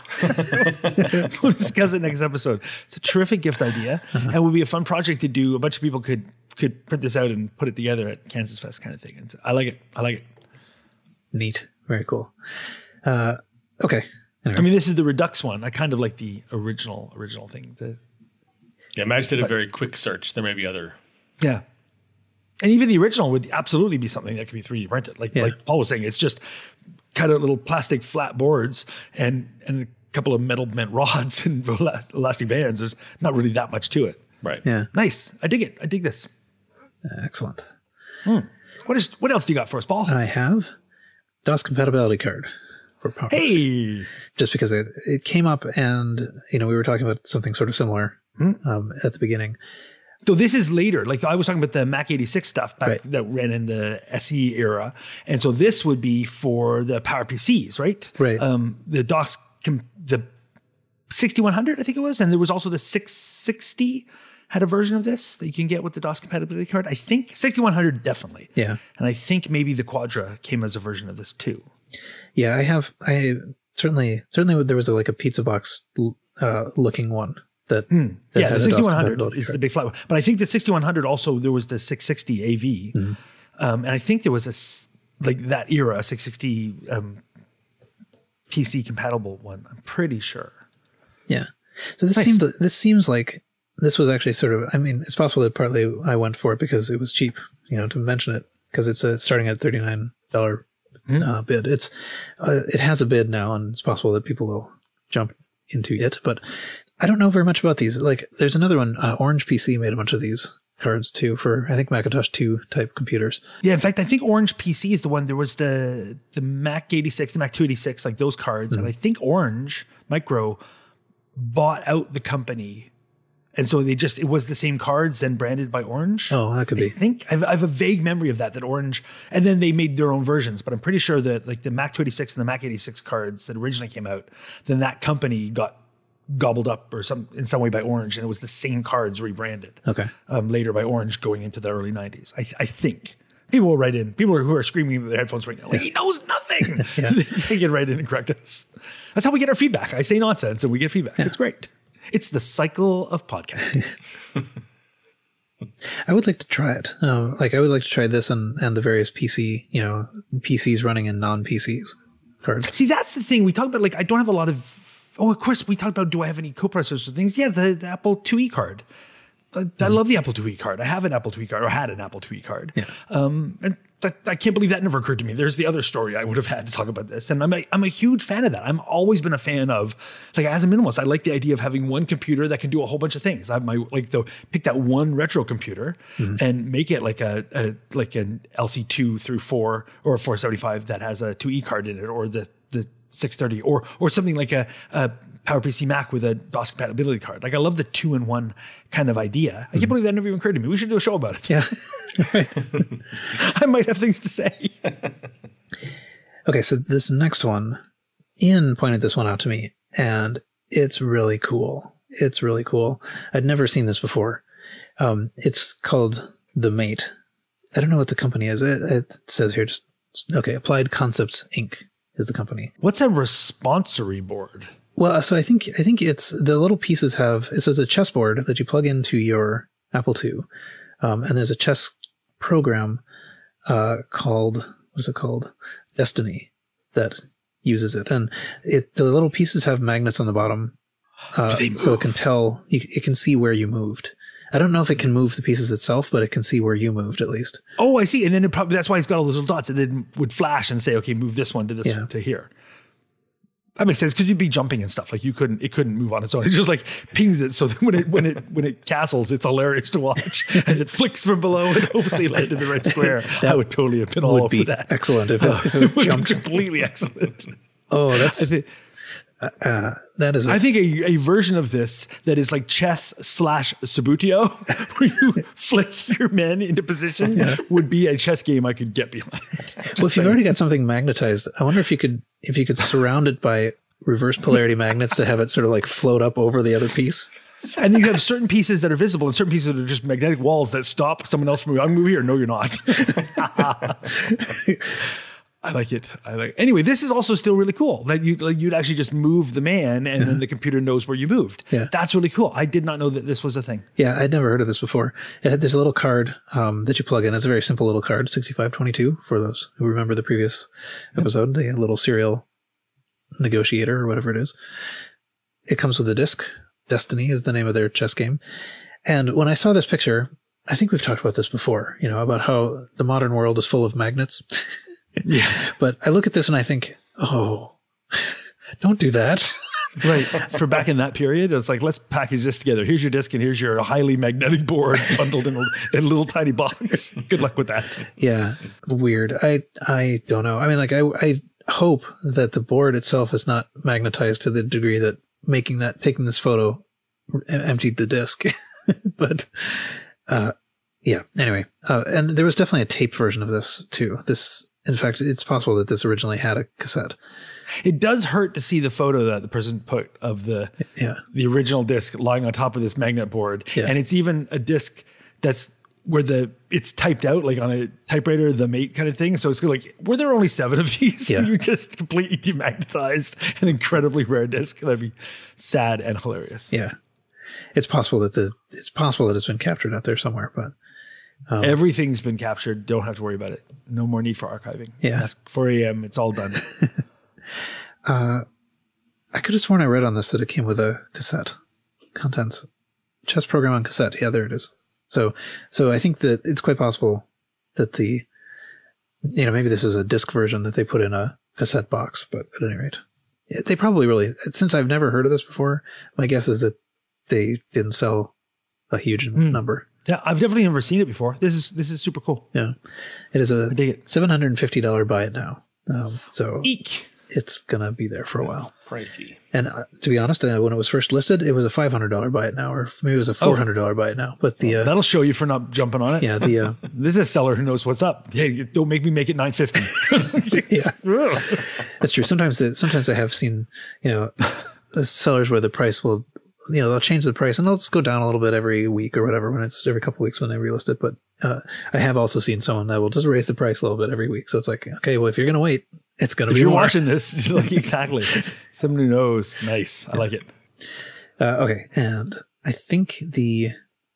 We'll discuss it next episode. It's a terrific gift idea, Uh-huh. and would be a fun project to do. A bunch of people could could print this out and put it together at Kansas Fest, kind of thing. And so I like it. I like it. Neat. Very cool. Uh, okay. Anyway. I mean, this is the Redux one. I kind of like the original original thing. The, Yeah, Madge did a very quick search. There may be other. yeah. And even the original would absolutely be something that could be three D printed. Like Yeah. like Paul was saying, it's just kind of little plastic flat boards and and a couple of metal bent rods and ela- elastic bands. There's not really that much to it. Right. yeah. Nice. I dig it. I dig this. Excellent. What is what else do you got for us, Paul? I have DOS compatibility card for Power. hey. Just because it, it came up and, you know, we were talking about something sort of similar Hmm. um, at the beginning. So this is later. Like I was talking about the Mac eighty-six stuff back Right. that ran in the S E era. And so this would be for the Power P Cs, right? Right. Um, the DOS, com- the sixty-one hundred, I think it was. And there was also the six sixty had a version of this that you can get with the DOS compatibility card. I think sixty-one hundred definitely. Yeah. And I think maybe the Quadra came as a version of this too. Yeah, I have, I certainly, certainly there was a, like a pizza box uh, looking one that, that Hmm. Yeah, had the a DOS sixty-one hundred compatibility is the card. big flat one. But I think the sixty-one hundred also, there was the six sixty A V. Mm-hmm. Um, and I think there was a, s- like that era, six sixty um, P C compatible one. I'm pretty sure. Yeah. So this Nice. seemed, this seems like this was actually sort of, I mean, it's possible that partly I went for it because it was cheap, you know, to mention it, because it's uh, starting at thirty-nine dollars Hmm. uh, bid. It's, uh, it has a bid now, and it's possible that people will jump into it, but I don't know very much about these. Like, there's another one, uh, Orange P C made a bunch of these cards too for, I think, Macintosh two type computers. Yeah, in fact, I think Orange P C is the one. There was the the Mac eighty-six, the Mac two eighty-six, like those cards, mm-hmm. and I think Orange Micro bought out the company, and so they just it was the same cards and branded by Orange. Oh, that could I be. I think I've, I have a vague memory of that. That Orange, and then they made their own versions. But I'm pretty sure that like the Mac two eighty-six and the Mac eighty-six cards that originally came out, then that company got gobbled up or some in some way by Orange, and it was the same cards rebranded. Okay. Um, later by Orange going into the early nineties. I, I think. People will write in. People who are screaming into their headphones right now, like, he knows nothing. They can write in and correct us. That's how we get our feedback. I say nonsense and we get feedback. Yeah. It's great. It's the cycle of podcasting. I would like to try it. Um, like I would like to try this and, and the various P C, you know, P Cs running in non-P Cs cards. See, that's the thing. We talked about, like, I don't have a lot of, oh, of course, we talked about, do I have any coprocessors or things? Yeah, the, the Apple two E card. I, I love the Apple two E card. I have an Apple two E card, or had an Apple two E card. Yeah. Um, and that, I can't believe that never occurred to me. There's the other story I would have had to talk about this. And I'm a, I'm a huge fan of that. I've always been a fan of, like, as a minimalist, I like the idea of having one computer that can do a whole bunch of things. I have my, like, the, pick that one retro computer mm-hmm. and make it like a, a like an L C two through four or four seventy-five that has a two E card in it, or the, the six thirty, or or something like a, a PowerPC Mac with a DOS compatibility card. Like, I love the two-in-one kind of idea. I can't mm-hmm. believe that never even occurred to me. We should do a show about it. Yeah. I might have things to say. Okay, so this next one, Ian pointed this one out to me, and it's really cool. It's really cool. I'd never seen this before. Um, it's called The Mate. I don't know what the company is. It, it says here just, okay, Applied Concepts, Incorporated is the company. What's a responsory board? Well, so I think I think it's the little pieces have it says a chessboard that you plug into your Apple two, um, and there's a chess program uh, called what's it called Destiny that uses it, and it the little pieces have magnets on the bottom, uh, so it can tell you, it can see where you moved. I don't know if it can move the pieces itself, but it can see where you moved at least. Oh, I see. And then it probably that's why it's got all those little dots. It then would flash and say, okay, move this one to this yeah. one to here. That makes sense because you'd be jumping and stuff. Like you couldn't, it couldn't move on its own. It just like pings it. So that when it when it when it castles, it's hilarious to watch as it flicks from below and hopefully lands in the right square. That I would totally have been all over be that. Excellent if it, uh, if it would jumped. Completely excellent. Oh, that's. I think, Uh, that is. A, I think a, a version of this that is like chess slash Subbuteo, where you flick your men into position, yeah. would be a chess game I could get behind. Well, if you've already got something magnetized, I wonder if you could if you could surround it by reverse polarity magnets to have it sort of like float up over the other piece. And you have certain pieces that are visible and certain pieces that are just magnetic walls that stop someone else from moving. I'm moving here. No, you're not. I like it. I like. Anyway, this is also still really cool. That you like you'd actually just move the man, and yeah. then the computer knows where you moved. Yeah, that's really cool. I did not know that this was a thing. Yeah, I'd never heard of this before. It had this little card um, that you plug in. It's a very simple little card, sixty-five twenty-two for those who remember the previous episode. The little serial negotiator or whatever it is. It comes with a disc. Destiny is the name of their chess game. And when I saw this picture, I think we've talked about this before. You know, about how the modern world is full of magnets. Yeah, but I look at this and I think, oh, don't do that. Right. For back in that period, it's like, let's package this together. Here's your disc and here's your highly magnetic board bundled in a, in a little tiny box. Good luck with that. Yeah. Weird. I I don't know. I mean, like, I, I hope that the board itself is not magnetized to the degree that making that, taking this photo emptied the disc. But, uh, yeah. Anyway. Uh, and there was definitely a taped version of this too. This, In fact, it's possible that this originally had a cassette. It does hurt to see the photo that the person put of the yeah. the original disc lying on top of this magnet board. Yeah. And it's even a disc that's where the it's typed out like on a typewriter, the Mate kind of thing. So it's like, were there only seven of these? Yeah. You just completely demagnetized an incredibly rare disc. That'd be sad and hilarious. Yeah. It's possible that the it's possible that it's been captured out there somewhere, but Um, everything's been captured. Don't have to worry about it. No more need for archiving. Yeah. Ask four a.m. It's all done. uh, I could have sworn I read on this that it came with a cassette. Contents. Chess program on cassette. Yeah, there it is. So, so I think that it's quite possible that the, you know, maybe this is a disc version that they put in a cassette box, but at any rate, They probably really, since I've never heard of this before, my guess is that they didn't sell a huge Hmm. number. Yeah, I've definitely never seen it before. This is this is super cool. Yeah. It is a I dig it. seven hundred fifty dollars buy it now. Um, so Eek. it's going to be there for a while. Pricey. And uh, to be honest, uh, when it was first listed, it was a five hundred dollars buy it now, or maybe it was a four hundred dollars buy it now. But the, uh, That'll show you for not jumping on it. yeah, the, uh, This is a seller who knows what's up. Hey, don't make me make it nine fifty. yeah, that's true. Sometimes, the, sometimes I have seen, you know, the sellers where the price will, you know, they'll change the price and they'll just go down a little bit every week or whatever when it's every couple of weeks when they relist it. But uh, I have also seen someone that will just raise the price a little bit every week. So it's like, okay, well, if you're going to wait, it's going to If be you're more. watching this, like exactly. Someone who knows. Nice. I like it. Uh, okay, and I think the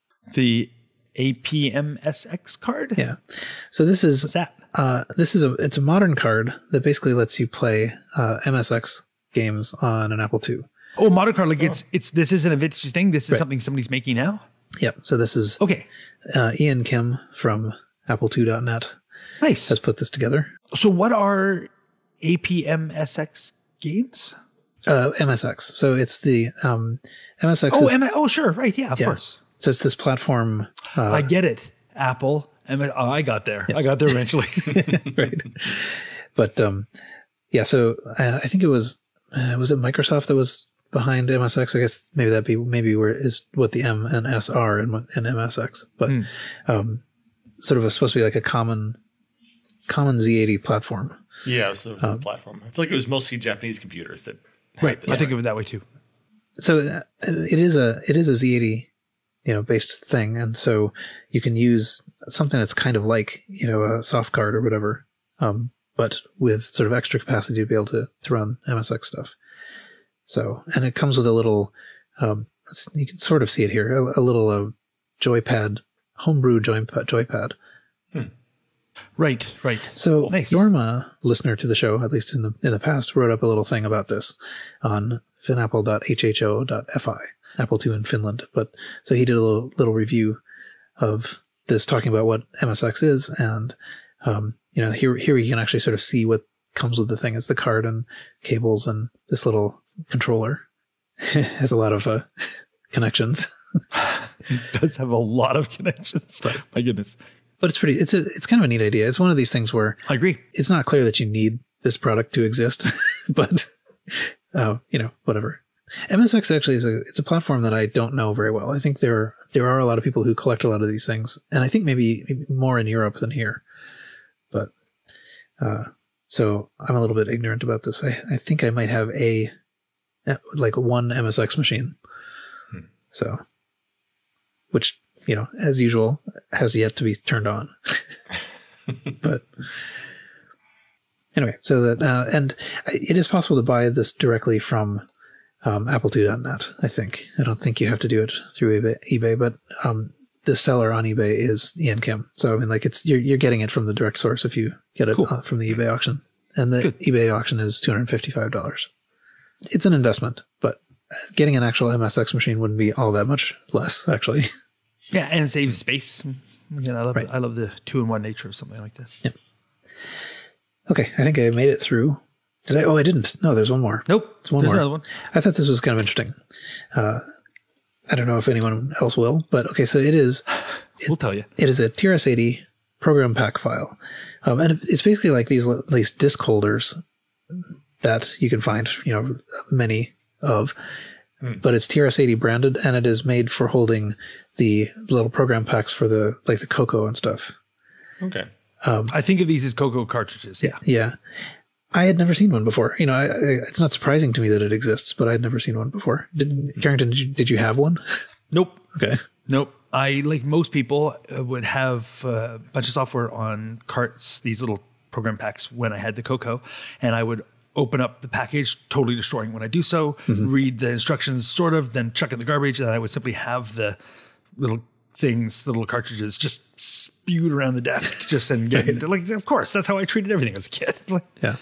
The A P M S X card? yeah. So this is What's that? uh, this is a it's a modern card that basically lets you play uh, M S X games on an Apple two. Oh, modern card. Like it's it's this isn't a vintage thing. This is Right. something somebody's making now. Yep. So this is Okay. uh, Ian Kim from Apple two dot net Nice. has put this together. So what are A P M S X games? Uh, M S X. So it's the um, M S X. Oh, is, M- oh, sure. Right. Yeah, of Yeah. course. so it's this platform. Uh, I get it. Apple. M- oh, I got there. I got there eventually. right. But um, yeah. So uh, I think it was uh, was it Microsoft that was behind M S X? I guess maybe that be maybe where is what the M and S are in, in M S X, but Hmm. um, sort of a, supposed to be like a common common Z eighty platform. Yeah, so Um, platform. I feel like it was mostly Japanese computers that. had Right. this, I think of it that way too. So uh, it is a it is a Z eighty, you know, based thing, and so you can use something that's kind of like, you know, a soft card or whatever, um, but with sort of extra capacity to be able to, to run M S X stuff. So, and it comes with a little, um, you can sort of see it here, a, a little uh, joypad, homebrew joypad. joypad. Right. Right. So Nice. Norma, listener to the show, at least in the in the past, wrote up a little thing about this on finapple dot h h o dot f i, Apple two in Finland. But so he did a little, little review of this, talking about what M S X is, and um, you know, here here you can actually sort of see what comes with the thing. It's the card and cables and this little controller. Has a lot of uh, connections. It does have a lot of connections. My goodness. But it's pretty. It's a. It's kind of a neat idea. It's one of these things where I agree. it's not clear that you need this product to exist, but uh, you know, whatever. M S X actually is a. It's a platform that I don't know very well. I think there there are a lot of people who collect a lot of these things, and I think maybe, maybe more in Europe than here. But uh, so I'm a little bit ignorant about this. I, I think I might have a like one M S X machine. Hmm. So, which, you know, as usual, has yet to be turned on. But anyway, so that uh, and it is possible to buy this directly from um, Apple two dot net. I think I don't think you have to do it through eBay, eBay but um, the seller on eBay is Ian Kim. So I mean, like it's you're you're getting it from the direct source if you get it Cool. uh, from the eBay auction, and the Good. eBay auction is two hundred fifty-five dollars. It's an investment, but getting an actual M S X machine wouldn't be all that much less, actually. Yeah, and it saves space. Again, I love Right. I love the two in one nature of something like this. Okay, I think I made it through. Did I? Oh, I didn't. No, there's one more. Nope. There's one There's more. another one. I thought this was kind of interesting. Uh, I don't know if anyone else will, but okay, so it is We'll tell you. it is a T R S eighty program pack file, um, and it's basically like these these disk holders that you can find, you know, many of. But it's T R S eighty branded, and it is made for holding the little program packs for the like the Cocoa and stuff. Okay. Um, I think of these as Cocoa cartridges. Yeah. yeah, I had never seen one before. You know, I, I, it's not surprising to me that it exists, but I had never seen one before. Did Carrington? Did you, did you have one? Nope. Okay. Nope. I, like most people, uh, would have uh, a bunch of software on carts, these little program packs, when I had the Cocoa, and I would open up the package, totally destroying when I do so, read the instructions, sort of, then chuck it in the garbage, and I would simply have the little things, the little cartridges, just spewed around the desk, just and get like, of course, that's how I treated everything as a kid. Like, Yeah.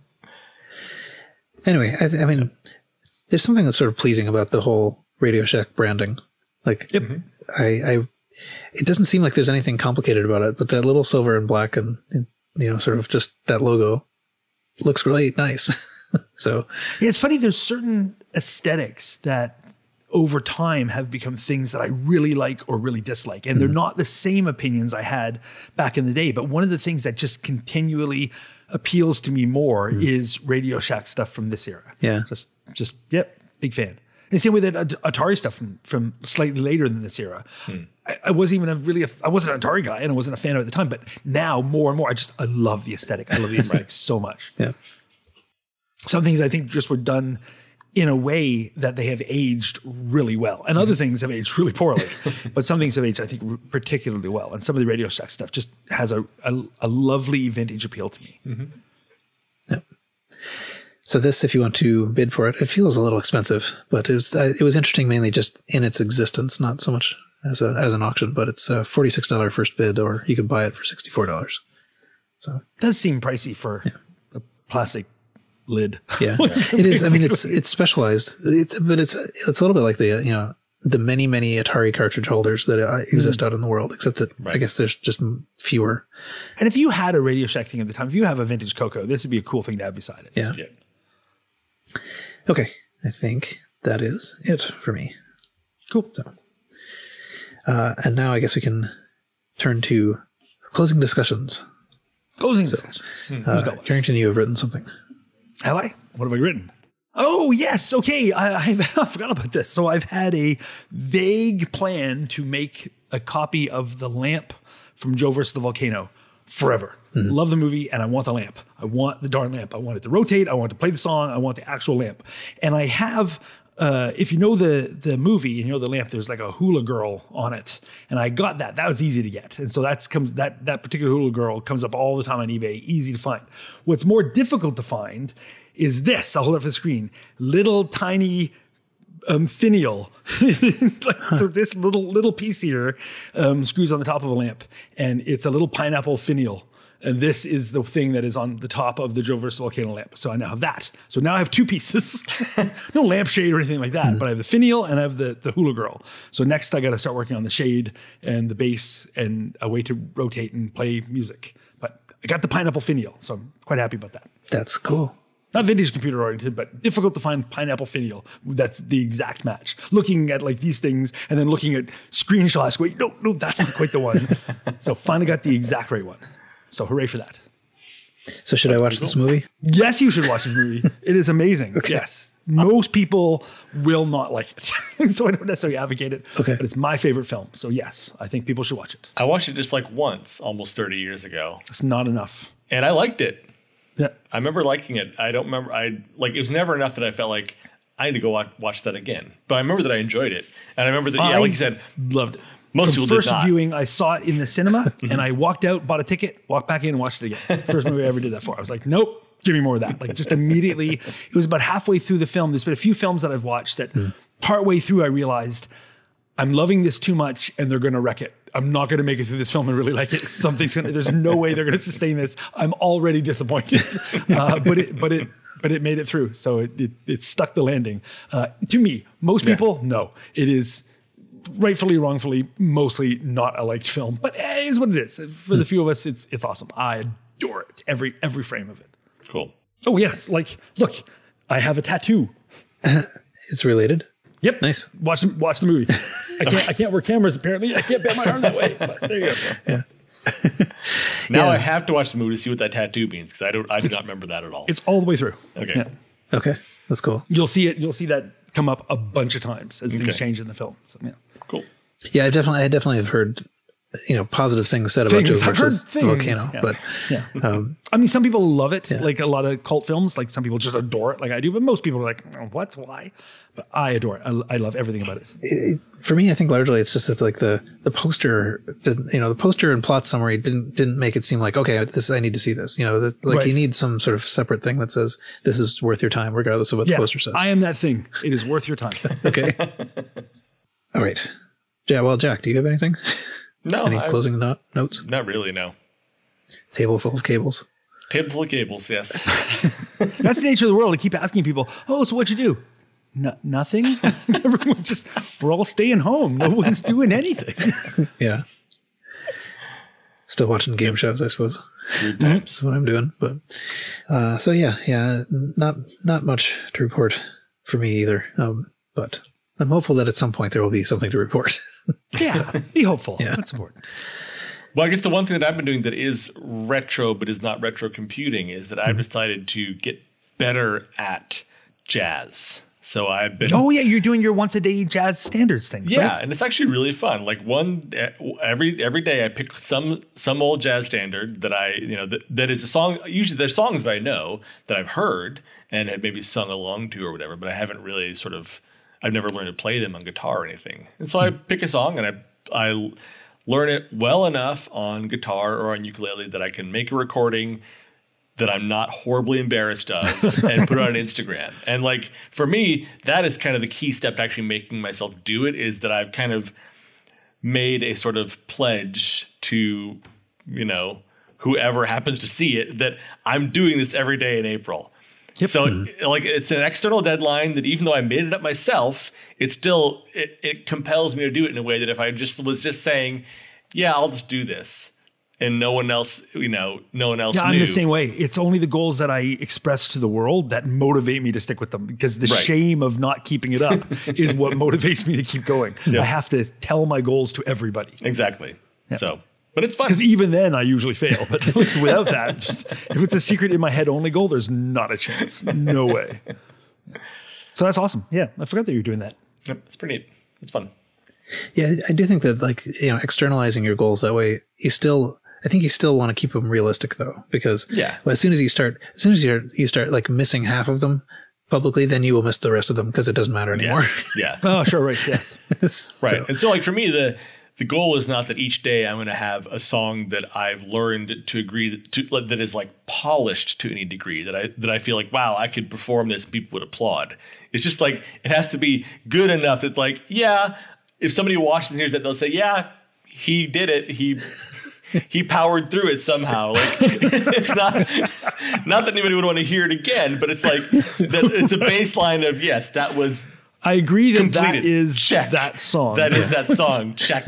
Anyway, I, I mean, there's something that's sort of pleasing about the whole Radio Shack branding. Like, Yep. I, I, it doesn't seem like there's anything complicated about it, but that little silver and black and, and you know, sort of just that logo looks really nice. So Yeah, it's funny. There's certain aesthetics that over time have become things that I really like or really dislike. And they're not the same opinions I had back in the day. But one of the things that just continually appeals to me more is Radio Shack stuff from this era. Yeah. Just, just yep, big fan. The same way that At- Atari stuff from, from slightly later than this era. I, I wasn't even a really, a, I wasn't an Atari guy and I wasn't a fan of it at the time, but now more and more, I just, I love the aesthetic. I love the aesthetic so much. yeah. Some things I think just were done in a way that they have aged really well. And other things have aged really poorly. But some things have aged, I think, r- particularly well. And some of the Radio Shack stuff just has a, a, a lovely vintage appeal to me. Yeah. So this, if you want to bid for it, it feels a little expensive, but it was, uh, it was interesting mainly just in its existence, not so much as a as an auction, but it's a forty-six dollars first bid, or you could buy it for sixty-four dollars. So It does seem pricey for a plastic lid. yeah, it is. I mean, it's it's specialized, it's, but it's it's a little bit like the, you know, the many, many Atari cartridge holders that uh, exist out in the world, except that I guess there's just fewer. And if you had a Radio Shack thing at the time, if you have a vintage Coco, this would be a cool thing to have beside it. Yeah. Yeah. Okay, I think that is it for me. Cool. So, uh, and now I guess we can turn to closing discussions. Closing discussions. Uh, Carrington, you have written something. Have I? What have I written? Oh, yes. Okay. I, I've, I forgot about this. So I've had a vague plan to make a copy of The Lamp from Joe versus the Volcano forever. Love the movie, and I want the lamp. I want the darn lamp. I want it to rotate. I want to play the song. I want the actual lamp. And I have, uh, if you know the the movie and you know the lamp, there's like a hula girl on it, and I got that. That was easy to get, and so that's comes that that particular hula girl comes up all the time on eBay. Easy to find. What's more difficult to find is this. I'll hold it up for the screen. Little tiny um, finial. like, so this little little piece here um, screws on the top of a lamp, and it's a little pineapple finial. And this is the thing that is on the top of the Joe versus Volcano lamp. So I now have that. So now I have two pieces. No lampshade or anything like that, mm. but I have the finial and I have the, the hula girl. So next I got to start working on the shade and the bass and a way to rotate and play music. But I got the pineapple finial, so I'm quite happy about that. That's cool. Not vintage computer oriented, but difficult to find pineapple finial. That's the exact match. Looking at like these things and then looking at screenshots, wait, no, no, that's not quite the one. So finally got the exact right one. So hooray for that. So should I watch this movie? Yes, you should watch this movie. It is amazing. Okay. Yes. Most people will not like it. So I don't necessarily advocate it. Okay. But it's my favorite film. So yes, I think people should watch it. I watched it just like once, almost thirty years ago. It's not enough. And I liked it. Yeah. I remember liking it. I don't remember. I like it was never enough that I felt like I need to go watch, watch that again. But I remember that I enjoyed it. And I remember that, yeah, I like you said, loved it. Most From people first did not. viewing, I saw it in the cinema, and I walked out, bought a ticket, walked back in, and watched it again. First movie I ever did that for. I was like, nope, give me more of that. Like just immediately. It was about halfway through the film. There's been a few films that I've watched that mm. partway through I realized I'm loving this too much, and they're going to wreck it. I'm not going to make it through this film and really like it. Something's going to. There's no way they're going to sustain this. I'm already disappointed. Uh, but it, but it. But it made it through, so it it, it stuck the landing. Uh, to me, most people, yeah. no. It is rightfully, wrongfully, mostly not a liked film, but it is what it is. For the few of us, it's it's awesome. I adore it, every every frame of it. Cool. Oh yes, like look, I have a tattoo. It's related. Yep. Nice. Watch watch the movie. I can't I can't work cameras apparently. I can't bend my arm that way. But there you go. Yeah. Now yeah. I have to watch the movie to see what that tattoo means because I don't I do not remember that at all. It's all the way through. Okay. Yeah. Okay. That's cool. You'll see it. You'll see that come up a bunch of times as things Okay. change in the film. So, yeah. Cool. Yeah, I definitely I definitely have heard, you know, positive things said about Things. Joe I've heard versus the things. Volcano, Yeah. but Yeah. um, I mean, some people love it, Yeah. like a lot of cult films. Like some people just adore it, like I do. But most people are like, oh, "What? Why?" But I adore it. I, I love everything about it. it, for me, I think largely it's just that like the the poster, didn't, you know, the poster and plot summary didn't didn't make it seem like okay, this I need to see this. You know, that, like Right. you need some sort of separate thing that says this is worth your time, regardless of what Yeah, the poster says. I am that thing. It is worth your time. Okay. All right. Yeah. Well, Jack, do you have anything? No. Any I- closing not, notes? Not really, no. Table full of cables. Table full of cables, yes. That's the nature of the world. I keep asking people, "Oh, so what'd you do?" No, nothing. Everyone's just we're all staying home. No one's doing anything. Yeah. Still watching game shows, I suppose. Weird times. That's what I'm doing. But uh, so yeah, yeah, not not much to report for me either. Um, but I'm hopeful that at some point there will be something to report. Yeah, be hopeful. Yeah. That's important. Well, I guess the one thing that I've been doing that is retro but is not retro computing is that I've decided to get better at jazz. So I've been Oh yeah, you're doing your once a day jazz standards thing. yeah, right? and it's actually really fun. Like one every every day I pick some some old jazz standard that I you know that, that is a song. Usually there's songs that I know that I've heard and have maybe sung along to or whatever, but I haven't really sort of I've never learned to play them on guitar or anything. And so I pick a song and I I learn it well enough on guitar or on ukulele that I can make a recording that I'm not horribly embarrassed of and put it on Instagram. And like, for me, that is kind of the key step to actually making myself do it, is that I've kind of made a sort of pledge to, you know, whoever happens to see it, that I'm doing this every day in April. Yep. So like, it's an external deadline that even though I made it up myself, it still, it, it compels me to do it in a way that if I just was just saying, yeah, I'll just do this, and no one else, you know, no one else Yeah, knew. I'm the same way. It's only the goals that I express to the world that motivate me to stick with them, because the Right. shame of not keeping it up is what motivates me to keep going. Yeah. I have to tell my goals to everybody. Exactly. Yeah. So, but it's fun. Because even then, I usually fail. But without that, just, if it's a secret in my head only goal, there's not a chance. No way. So that's awesome. Yeah, I forgot that you were doing that. Yep, it's pretty neat. It's fun. Yeah, I do think that, like, you know, externalizing your goals that way, you still, I think you still want to keep them realistic though, because Yeah. well, as soon as you start, as soon as you you start like missing half of them publicly, then you will miss the rest of them because it doesn't matter anymore. Yeah. Oh, sure, right, yes. Right. So, And so, like, for me, the the goal is not that each day I'm going to have a song that I've learned to agree that, to, that is like polished to any degree, that I that I feel like, wow, I could perform this and people would applaud. It's just like, it has to be good enough that, like, yeah, if somebody watches and hears that, they'll say, yeah, he did it. He he powered through it somehow. Like, it's not not that anybody would want to hear it again, but it's like that it's a baseline of, yes, that was I agree that completed. that is Check. that song. That is that song. Check.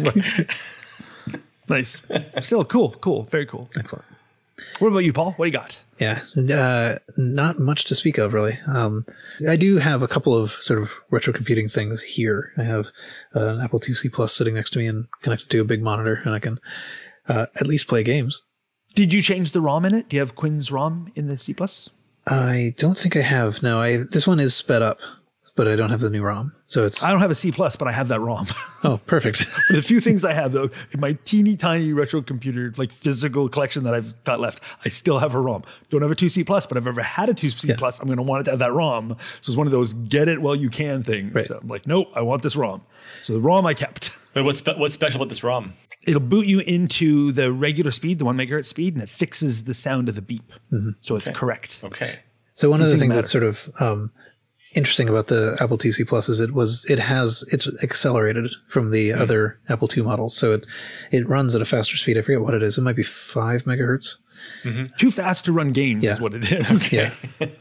Nice. Still cool, cool, very cool. excellent. What about you, Paul? What do you got? Yeah, uh, not much to speak of, really. Um, I do have a couple of sort of retro computing things here. I have uh, an Apple two C Plus sitting next to me and connected to a big monitor, and I can uh, at least play games. Did you change the ROM in it? Do you have Quinn's ROM in the C Plus? I don't think I have. No, I this one is sped up, but I don't have the new ROM. So it's I don't have a C Plus, but I have that ROM. oh, perfect. The few things I have, though, in my teeny tiny retro computer, like physical collection that I've got left, I still have a ROM. Don't have a two C Plus, but if I've ever had a two C Yeah. Plus, I'm going to want it to have that ROM. So it's one of those get it while you can things. Right. So I'm like, nope, I want this ROM. So the ROM I kept. But what's spe- what's special about this ROM? It'll boot you into the regular speed, the one megahertz speed, and it fixes the sound of the beep. So it's Okay. correct. Okay. So one of the These things things that's sort of um, interesting about the Apple two C Plus is it was it has it's accelerated from the Hmm. other Apple two models, so it it runs at a faster speed. I forget what it is. It might be five megahertz. Too fast to run games Yeah. is what it is. Yeah.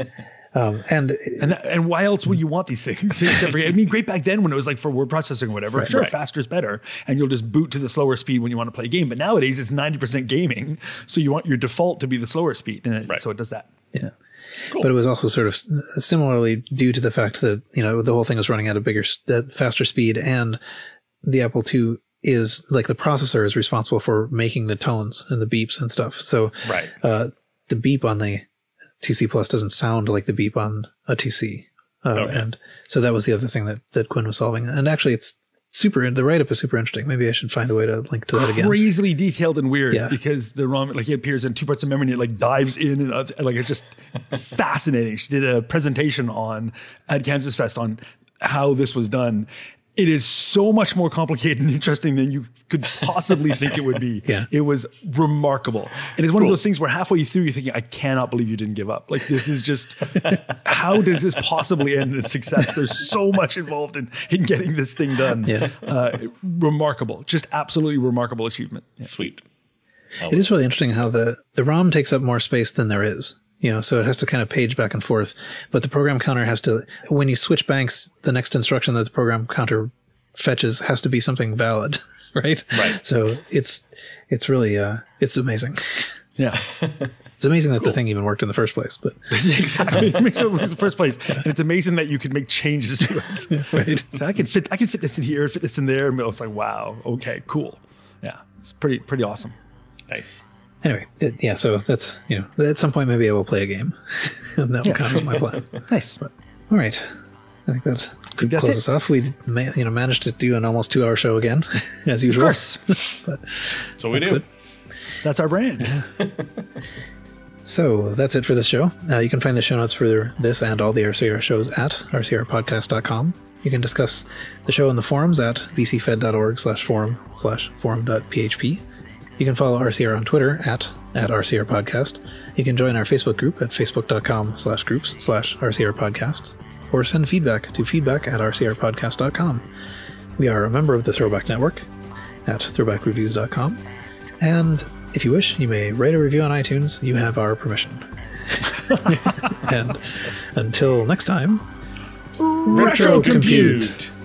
Um, and And that, and why else would you want these things? Except for- I mean, great back then when it was like for word processing or whatever. Sure, Right. faster is better, and you'll just boot to the slower speed when you want to play a game. But nowadays it's ninety percent gaming, so you want your default to be the slower speed, and it, Right. so it does that. yeah. But it was also sort of s- similarly due to the fact that, you know, the whole thing was running at a bigger, s- at faster speed, and the Apple two is like the processor is responsible for making the tones and the beeps and stuff. So Right. uh, the beep on the two C Plus doesn't sound like the beep on a two C. Uh, Okay. And so that was the other thing that, that Quinn was solving. And actually, it's super, the write-up is super interesting. Maybe I should find a way to link to that again. Crazily detailed and weird Yeah. because the ROM like it appears in two parts of memory and it like dives in and out, like it's just fascinating. She did a presentation on at Kansas Fest on how this was done. It is so much more complicated and interesting than you could possibly think it would be. Yeah. It was remarkable. And it's one of those things where halfway through you're thinking, I cannot believe you didn't give up. Like this is just, how does this possibly end in success? There's so much involved in, in getting this thing done. Yeah. Uh, remarkable. Just absolutely remarkable achievement. Yeah. Sweet. It is really interesting how the, the ROM takes up more space than there is. You know, so it has to kind of page back and forth. But the program counter has to, when you switch banks, the next instruction that the program counter fetches has to be something valid, right? Right. So it's it's really uh, it's amazing. Yeah. It's amazing that the thing even worked in the first place. But Exactly. It makes it work in the first place. And it's amazing that you can make changes to it. right. So I can fit I can fit this in here, fit this in there, and it's like, wow, okay, cool. Yeah. It's pretty pretty awesome. Nice. Anyway, it, yeah. So that's you know at some point maybe I will play a game, and that will Yeah. count as my plan. Nice. But, all right. I think that could That's close it. us off. We ma- you know managed to do an almost two hour show again, as usual. course. but So we that's do. good. That's our brand. So that's it for this show. Uh, you can find the show notes for this and all the R C R shows at r c r podcast dot com. You can discuss the show in the forums at b c fed dot org slash forum slash forum dot p h p. You can follow R C R on Twitter at, at R C R Podcast. You can join our Facebook group at facebook dot com slash groups slash R C R Podcast. Or send feedback to feedback at r c r podcast dot com. We are a member of the Throwback Network at throwback reviews dot com. And if you wish, you may write a review on iTunes. You have our permission. And until next time, Retro compute.